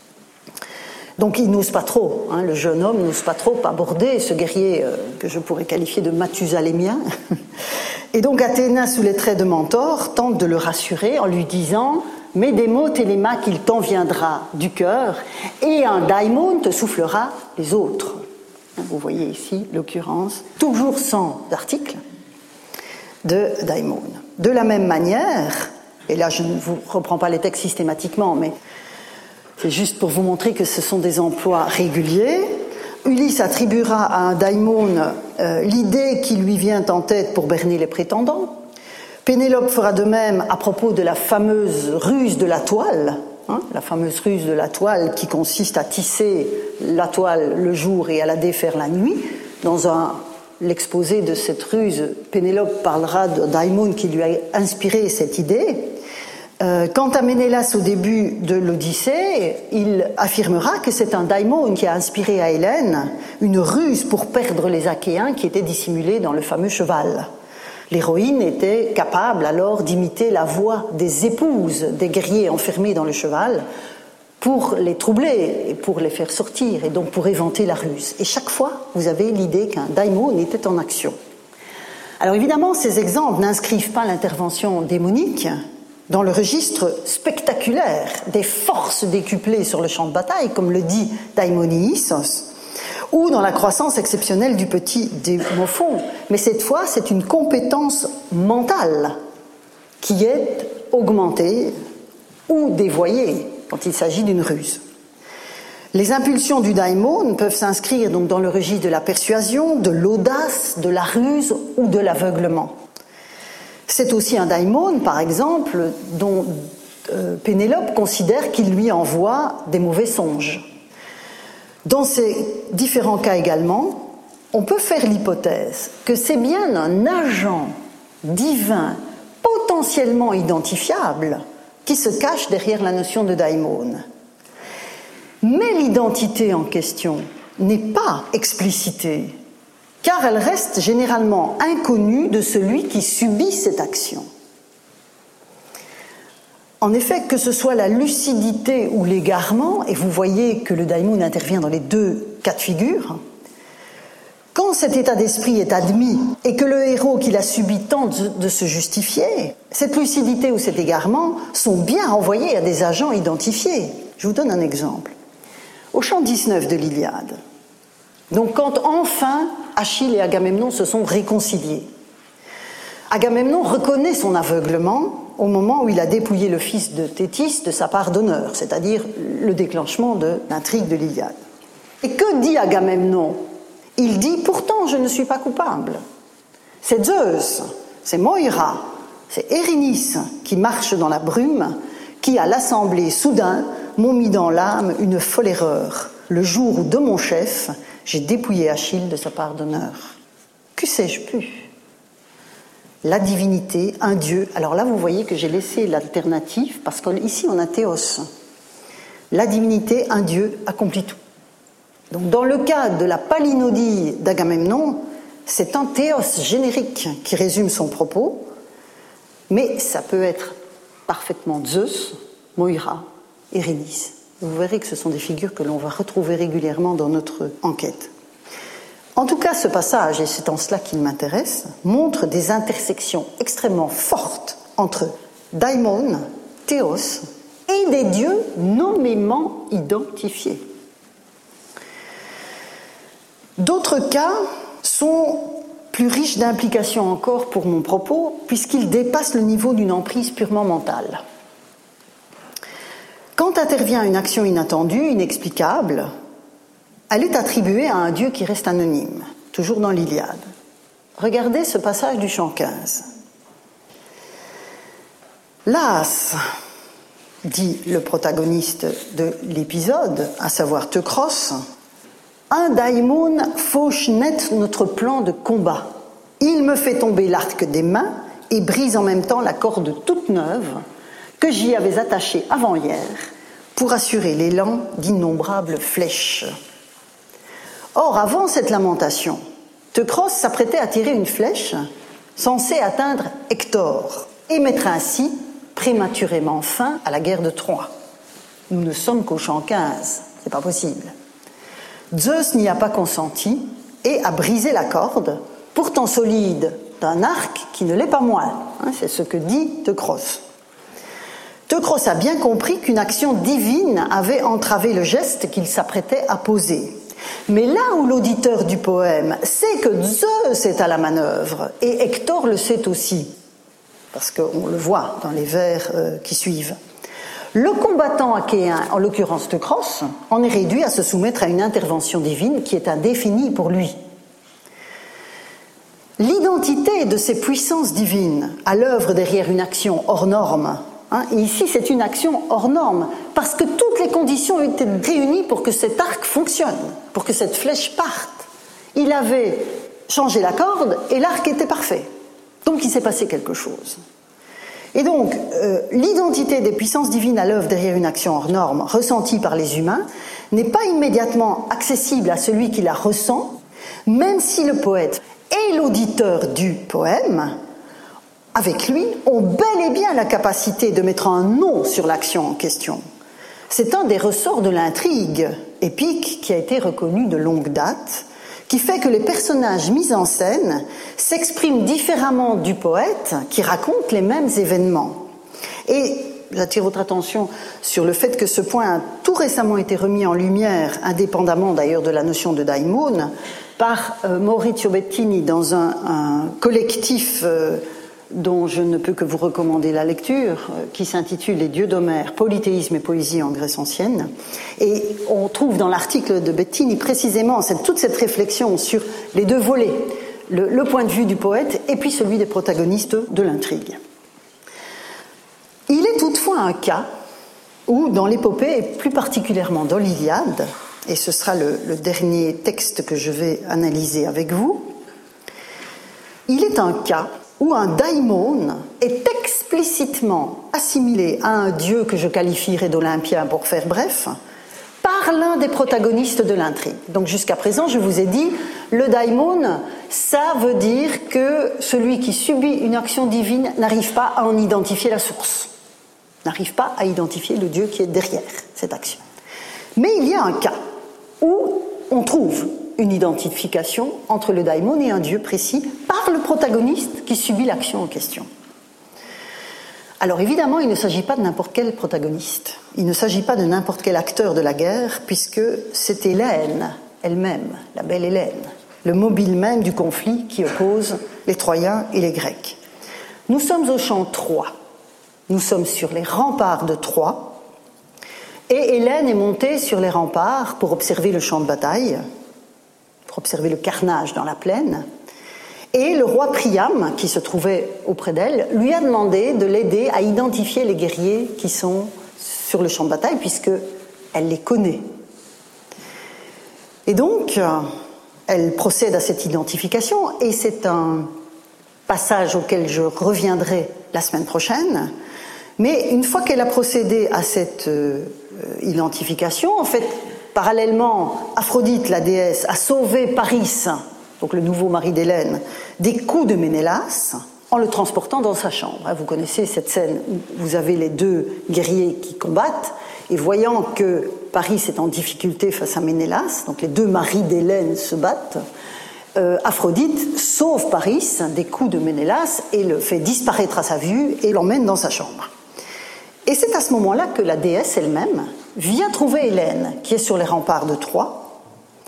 Donc il n'ose pas trop, le jeune homme n'ose pas trop aborder ce guerrier que je pourrais qualifier de mathusalémien. Et donc Athéna, sous les traits de Mentor, tente de le rassurer en lui disant « Mets des mots, Télémaque, il t'en viendra du cœur, et un daimon te soufflera les autres. » Vous voyez ici l'occurrence, toujours sans article, de daimon. De la même manière, et là je ne vous reprends pas les textes systématiquement, mais c'est juste pour vous montrer que ce sont des emplois réguliers, Ulysse attribuera à un daimon l'idée qui lui vient en tête pour berner les prétendants. Pénélope fera de même à propos de la fameuse ruse de la toile, la fameuse ruse de la toile qui consiste à tisser la toile le jour et à la défaire la nuit. Dans l'exposé de cette ruse, Pénélope parlera d'un daimon qui lui a inspiré cette idée. Quant à Ménélas au début de l'Odyssée, il affirmera que c'est un daimon qui a inspiré à Hélène une ruse pour perdre les Achéens qui étaient dissimulés dans le fameux cheval. L'héroïne était capable alors d'imiter la voix des épouses des guerriers enfermés dans le cheval pour les troubler et pour les faire sortir, et donc pour éventer la ruse. Et chaque fois, vous avez l'idée qu'un daimon était en action. Alors évidemment, ces exemples n'inscrivent pas l'intervention démonique dans le registre spectaculaire des forces décuplées sur le champ de bataille, comme le dit Daimonios, ou dans la croissance exceptionnelle du petit Démophon. Mais cette fois, c'est une compétence mentale qui est augmentée ou dévoyée quand il s'agit d'une ruse. Les impulsions du daimon peuvent s'inscrire donc dans le registre de la persuasion, de l'audace, de la ruse ou de l'aveuglement. C'est aussi un daimon, par exemple, dont Pénélope considère qu'il lui envoie des mauvais songes. Dans ces différents cas également, on peut faire l'hypothèse que c'est bien un agent divin potentiellement identifiable qui se cache derrière la notion de daimon. Mais l'identité en question n'est pas explicitée, car elle reste généralement inconnue de celui qui subit cette action. En effet, que ce soit la lucidité ou l'égarement, et vous voyez que le daimon intervient dans les deux cas de figure, quand cet état d'esprit est admis et que le héros qui l'a subi tente de se justifier, cette lucidité ou cet égarement sont bien renvoyés à des agents identifiés. Je vous donne un exemple. Au chant 19 de l'Iliade, donc quand enfin Achille et Agamemnon se sont réconciliés, Agamemnon reconnaît son aveuglement au moment où il a dépouillé le fils de Thétis de sa part d'honneur, c'est-à-dire le déclenchement de l'intrigue de l'Iliade. Et que dit Agamemnon ? Il dit « Pourtant, je ne suis pas coupable. C'est Zeus, c'est Moïra, c'est Érénice qui marche dans la brume, qui, à l'assemblée soudain, m'ont mis dans l'âme une folle erreur, le jour où, de mon chef, j'ai dépouillé Achille de sa part d'honneur. Que sais-je plus ? La divinité, un dieu. Alors là, vous voyez que j'ai laissé l'alternative, parce qu'ici, on a théos. La divinité, un dieu, accomplit tout. Donc, dans le cas de la palinodie d'Agamemnon, c'est un théos générique qui résume son propos, mais ça peut être parfaitement Zeus, Moïra, Érénice. Vous verrez que ce sont des figures que l'on va retrouver régulièrement dans notre enquête. En tout cas, ce passage, et c'est en cela qu'il m'intéresse, montre des intersections extrêmement fortes entre daimon, théos et des dieux nommément identifiés. D'autres cas sont plus riches d'implications encore pour mon propos, puisqu'ils dépassent le niveau d'une emprise purement mentale. Quand intervient une action inattendue, inexplicable, Elle est attribuée à un dieu qui reste anonyme, toujours dans l'Iliade. Regardez ce passage du chant 15. Las, dit le protagoniste de l'épisode, à savoir Teucros, un daimon fauche net notre plan de combat. Il me fait tomber l'arc des mains et brise en même temps la corde toute neuve que j'y avais attachée avant-hier pour assurer l'élan d'innombrables flèches. Or, avant cette lamentation, Teucros s'apprêtait à tirer une flèche censée atteindre Hector et mettre ainsi prématurément fin à la guerre de Troie. Nous ne sommes qu'au chant 15, c'est pas possible. Zeus n'y a pas consenti et a brisé la corde, pourtant solide, d'un arc qui ne l'est pas moins. C'est ce que dit Teucros. Teucros a bien compris qu'une action divine avait entravé le geste qu'il s'apprêtait à poser. Mais là où l'auditeur du poème sait que Zeus est à la manœuvre, et Hector le sait aussi, parce qu'on le voit dans les vers qui suivent, le combattant achéen, en l'occurrence Teucros, en est réduit à se soumettre à une intervention divine qui est indéfinie pour lui. L'identité de ces puissances divines à l'œuvre derrière une action hors norme, et ici c'est une action hors norme, parce que toutes les conditions ont été réunies pour que cet arc fonctionne, pour que cette flèche parte. Il avait changé la corde et l'arc était parfait. Donc il s'est passé quelque chose. Et donc, l'identité des puissances divines à l'œuvre derrière une action hors norme ressentie par les humains n'est pas immédiatement accessible à celui qui la ressent, même si le poète et l'auditeur du poème, avec lui, ont bel et bien la capacité de mettre un nom sur l'action en question. C'est un des ressorts de l'intrigue épique qui a été reconnu de longue date, qui fait que les personnages mis en scène s'expriment différemment du poète qui raconte les mêmes événements. Et j'attire votre attention sur le fait que ce point a tout récemment été remis en lumière, indépendamment d'ailleurs de la notion de daimon, par Maurizio Bettini dans un collectif dont je ne peux que vous recommander la lecture, qui s'intitule « Les dieux d'Homère, polythéisme et poésie en Grèce ancienne ». Et on trouve dans l'article de Bettini précisément toute cette réflexion sur les deux volets, le point de vue du poète et puis celui des protagonistes de l'intrigue. Il est toutefois un cas où, dans l'épopée, et plus particulièrement dans l'Iliade, et ce sera le dernier texte que je vais analyser avec vous, il est un cas où un daimon est explicitement assimilé à un dieu que je qualifierais d'olympien pour faire bref, par l'un des protagonistes de l'intrigue. Donc jusqu'à présent, je vous ai dit, le daimon, ça veut dire que celui qui subit une action divine n'arrive pas à en identifier la source, n'arrive pas à identifier le dieu qui est derrière cette action. Mais il y a un cas où on trouve une identification entre le daimon et un dieu précis par le protagoniste qui subit l'action en question. Alors évidemment, il ne s'agit pas de n'importe quel protagoniste, il ne s'agit pas de n'importe quel acteur de la guerre, puisque c'est Hélène elle-même, la belle Hélène, le mobile même du conflit qui oppose les Troyens et les Grecs. Nous sommes au champ 3, nous sommes sur les remparts de Troie, et Hélène est montée sur les remparts pour observer le champ de bataille, pour observer le carnage dans la plaine. Et le roi Priam, qui se trouvait auprès d'elle, lui a demandé de l'aider à identifier les guerriers qui sont sur le champ de bataille, puisqu'elle les connaît. Et donc, elle procède à cette identification, et c'est un passage auquel je reviendrai la semaine prochaine. Mais une fois qu'elle a procédé à cette identification, en fait, parallèlement, Aphrodite, la déesse, a sauvé Paris, donc le nouveau mari d'Hélène, des coups de Ménélas en le transportant dans sa chambre. Vous connaissez cette scène où vous avez les deux guerriers qui combattent, et voyant que Paris est en difficulté face à Ménélas, donc les deux maris d'Hélène se battent, Aphrodite sauve Paris des coups de Ménélas et le fait disparaître à sa vue et l'emmène dans sa chambre. Et c'est à ce moment-là que la déesse elle-même vient trouver Hélène, qui est sur les remparts de Troie,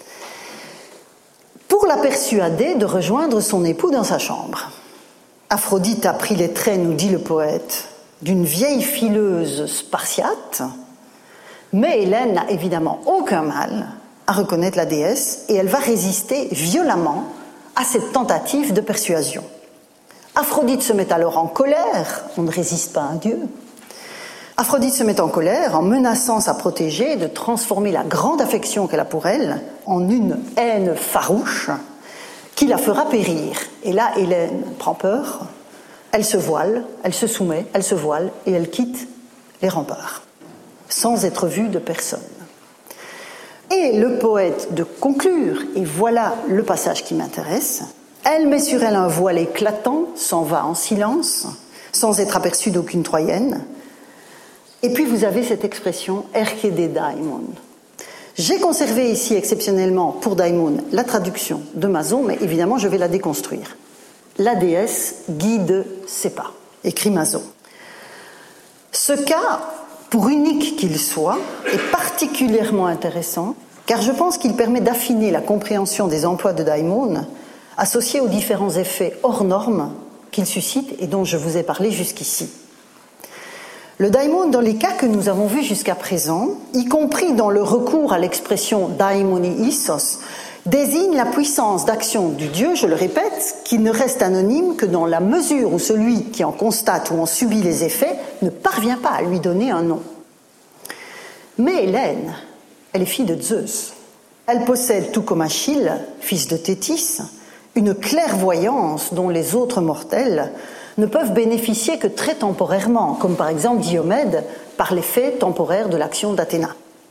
pour la persuader de rejoindre son époux dans sa chambre. Aphrodite a pris les traits, nous dit le poète, d'une vieille fileuse spartiate, mais Hélène n'a évidemment aucun mal à à reconnaître la déesse et elle va résister violemment à cette tentative de persuasion. Aphrodite se met alors en colère, on ne résiste pas à un dieu. Aphrodite se met en colère en menaçant sa protégée de transformer la grande affection qu'elle a pour elle en une haine farouche qui la fera périr. Et là, Hélène prend peur, elle se voile, elle se soumet, elle se voile et elle quitte les remparts, sans être vue de personne. Et le poète de conclure, et voilà le passage qui m'intéresse, elle met sur elle un voile éclatant, s'en va en silence, sans être aperçue d'aucune Troyenne. Et puis vous avez cette expression « erkede daimon ». J'ai conservé ici exceptionnellement pour daimon la traduction de Mazon, mais évidemment je vais la déconstruire. La déesse guide ses pas, écrit Mazon. Ce cas, pour unique qu'il soit, est particulièrement intéressant, car je pense qu'il permet d'affiner la compréhension des emplois de daimon associés aux différents effets hors normes qu'il suscite et dont je vous ai parlé jusqu'ici. Le daimon, dans les cas que nous avons vus jusqu'à présent, y compris dans le recours à l'expression daimoni issos, désigne la puissance d'action du Dieu, je le répète, qui ne reste anonyme que dans la mesure où celui qui en constate ou en subit les effets ne parvient pas à lui donner un nom. Mais Hélène, elle est fille de Zeus. Elle possède, tout comme Achille, fils de Thétis, une clairvoyance dont les autres mortels ne peuvent bénéficier que très temporairement, comme par exemple Diomède, par l'effet temporaire de l'action d'Athéna.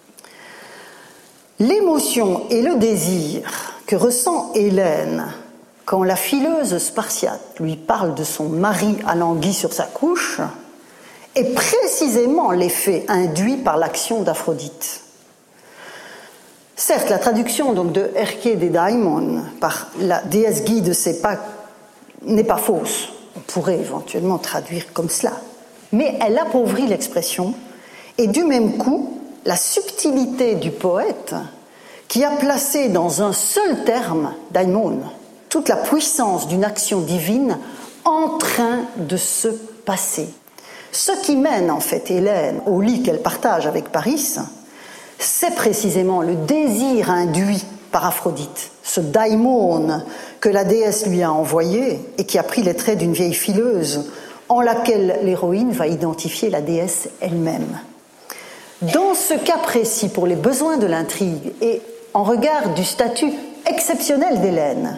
L'émotion et le désir que ressent Hélène quand la fileuse spartiate lui parle de son mari alangui sur sa couche est précisément l'effet induit par l'action d'Aphrodite. Certes, la traduction donc de erkede daimon par la déesse guide ses pas n'est pas fausse. On pourrait éventuellement traduire comme cela. Mais elle appauvrit l'expression et du même coup, la subtilité du poète qui a placé dans un seul terme, daimon, toute la puissance d'une action divine en train de se passer. Ce qui mène en fait Hélène au lit qu'elle partage avec Paris, c'est précisément le désir induit par Aphrodite, ce daimon que la déesse lui a envoyé et qui a pris les traits d'une vieille fileuse, en laquelle l'héroïne va identifier la déesse elle-même. Dans ce cas précis, pour les besoins de l'intrigue et en regard du statut exceptionnel d'Hélène,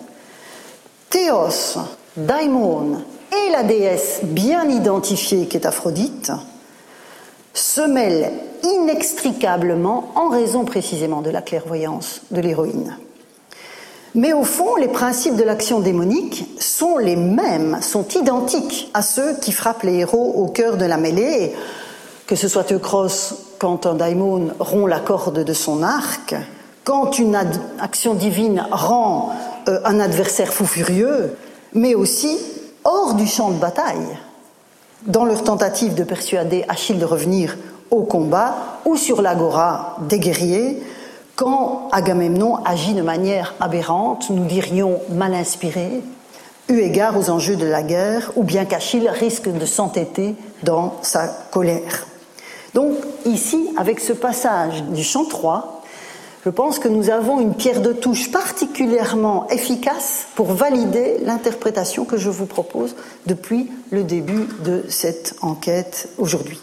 Théos, daimon et la déesse bien identifiée qu'est Aphrodite se mêlent inextricablement en raison précisément de la clairvoyance de l'héroïne. Mais au fond, les principes de l'action démonique sont les mêmes, sont identiques à ceux qui frappent les héros au cœur de la mêlée, que ce soit Teucros quand un daimon rompt la corde de son arc, quand une action divine rend un adversaire fou furieux, mais aussi hors du champ de bataille, dans leur tentative de persuader Achille de revenir au combat, ou sur l'agora des guerriers, quand Agamemnon agit de manière aberrante, nous dirions mal inspiré, eu égard aux enjeux de la guerre, ou bien qu'Achille risque de s'entêter dans sa colère. Donc ici, avec ce passage du chant 3, je pense que nous avons une pierre de touche particulièrement efficace pour valider l'interprétation que je vous propose depuis le début de cette enquête aujourd'hui.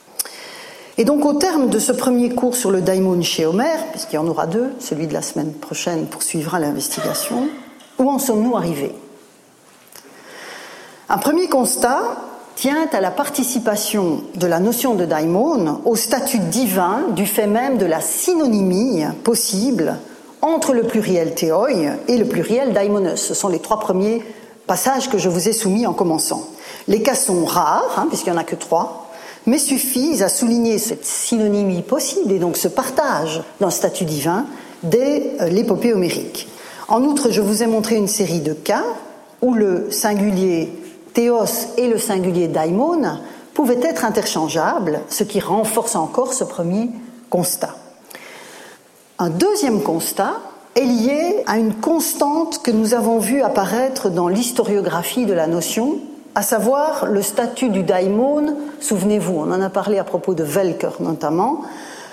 Et donc au terme de ce premier cours sur le daimon chez Homère, puisqu'il y en aura deux, celui de la semaine prochaine poursuivra l'investigation, où en sommes-nous arrivés ? Un premier constat tient à la participation de la notion de daimon au statut divin du fait même de la synonymie possible entre le pluriel théoi et le pluriel daimonos. Ce sont les trois premiers passages que je vous ai soumis en commençant. Les cas sont rares, puisqu'il n'y en a que 3, mais suffisent à souligner cette synonymie possible et donc ce partage d'un statut divin dès l'épopée homérique. En outre, je vous ai montré une série de cas où le singulier théos et le singulier daimon pouvaient être interchangeables, ce qui renforce encore ce premier constat. Un deuxième constat est lié à une constante que nous avons vue apparaître dans l'historiographie de la notion, à savoir le statut du daimon. Souvenez-vous, on en a parlé à propos de Welcker notamment,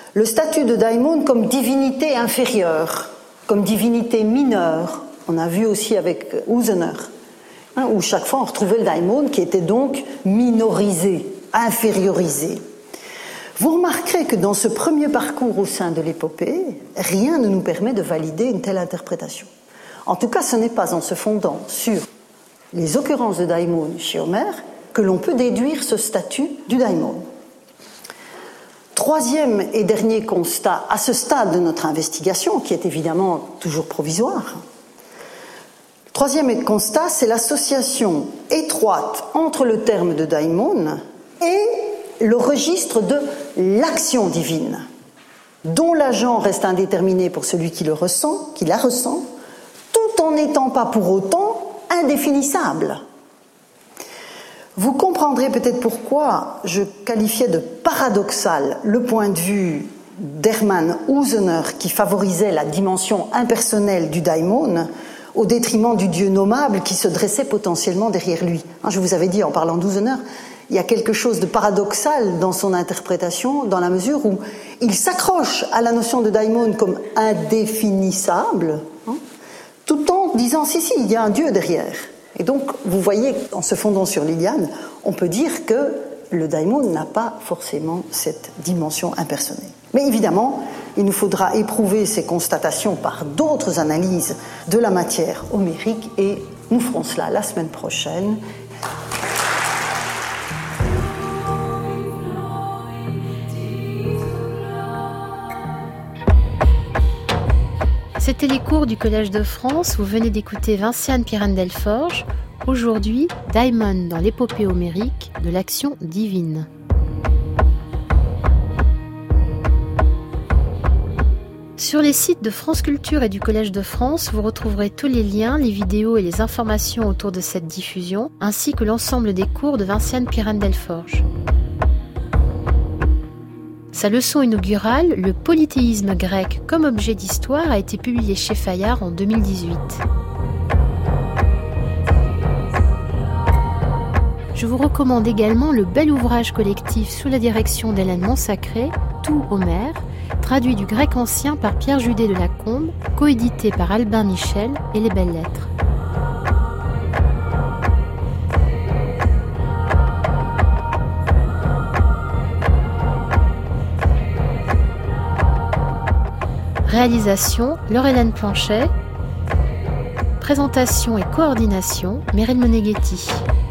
le statut de daimon comme divinité inférieure, comme divinité mineure. On a vu aussi avec Usener, où chaque fois on retrouvait le daimon qui était donc minorisé, infériorisé. Vous remarquerez que dans ce premier parcours au sein de l'épopée, rien ne nous permet de valider une telle interprétation. En tout cas, ce n'est pas en se fondant sur les occurrences de daimon chez Homère que l'on peut déduire ce statut du daimon. Troisième et dernier constat à ce stade de notre investigation, qui est évidemment toujours provisoire. Troisième constat, c'est l'association étroite entre le terme de daimon et le registre de l'action divine, dont l'agent reste indéterminé pour celui qui le ressent, qui la ressent, tout en n'étant pas pour autant indéfinissable. Vous comprendrez peut-être pourquoi je qualifiais de paradoxal le point de vue d'Hermann Usener qui favorisait la dimension impersonnelle du daimon au détriment du dieu nommable qui se dressait potentiellement derrière lui. Je vous avais dit en parlant d'Usener, il y a quelque chose de paradoxal dans son interprétation dans la mesure où il s'accroche à la notion de daimon comme indéfinissable, tout en disant si, il y a un dieu derrière. Et donc, vous voyez, en se fondant sur l'Iliade, on peut dire que le daimon n'a pas forcément cette dimension impersonnelle. Mais évidemment, il nous faudra éprouver ces constatations par d'autres analyses de la matière homérique et nous ferons cela la semaine prochaine. C'était les cours du Collège de France. Vous venez d'écouter Vinciane Pirenne-Delforge. Aujourd'hui, Daimon dans l'épopée homérique de l'action divine. Sur les sites de France Culture et du Collège de France, vous retrouverez tous les liens, les vidéos et les informations autour de cette diffusion, ainsi que l'ensemble des cours de Vinciane Pirenne-Delforge. Sa leçon inaugurale, le polythéisme grec comme objet d'histoire, a été publiée chez Fayard en 2018. Je vous recommande également le bel ouvrage collectif sous la direction d'Hélène Montsacré, Tout Homère, traduit du grec ancien par Pierre Judet de Lacombe, coédité par Albin Michel et Les Belles Lettres. Réalisation, Laure-Hélène Planchet. Présentation et coordination, Meryl Moneghetti.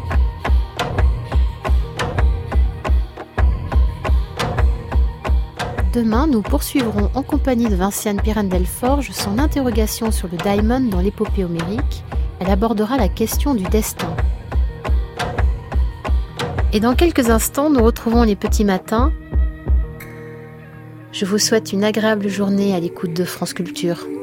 Demain, nous poursuivrons en compagnie de Vinciane Pirenne-Delforge son interrogation sur le daimon dans l'épopée homérique. Elle abordera la question du destin. Et dans quelques instants, nous retrouvons les petits matins. Je vous souhaite une agréable journée à l'écoute de France Culture.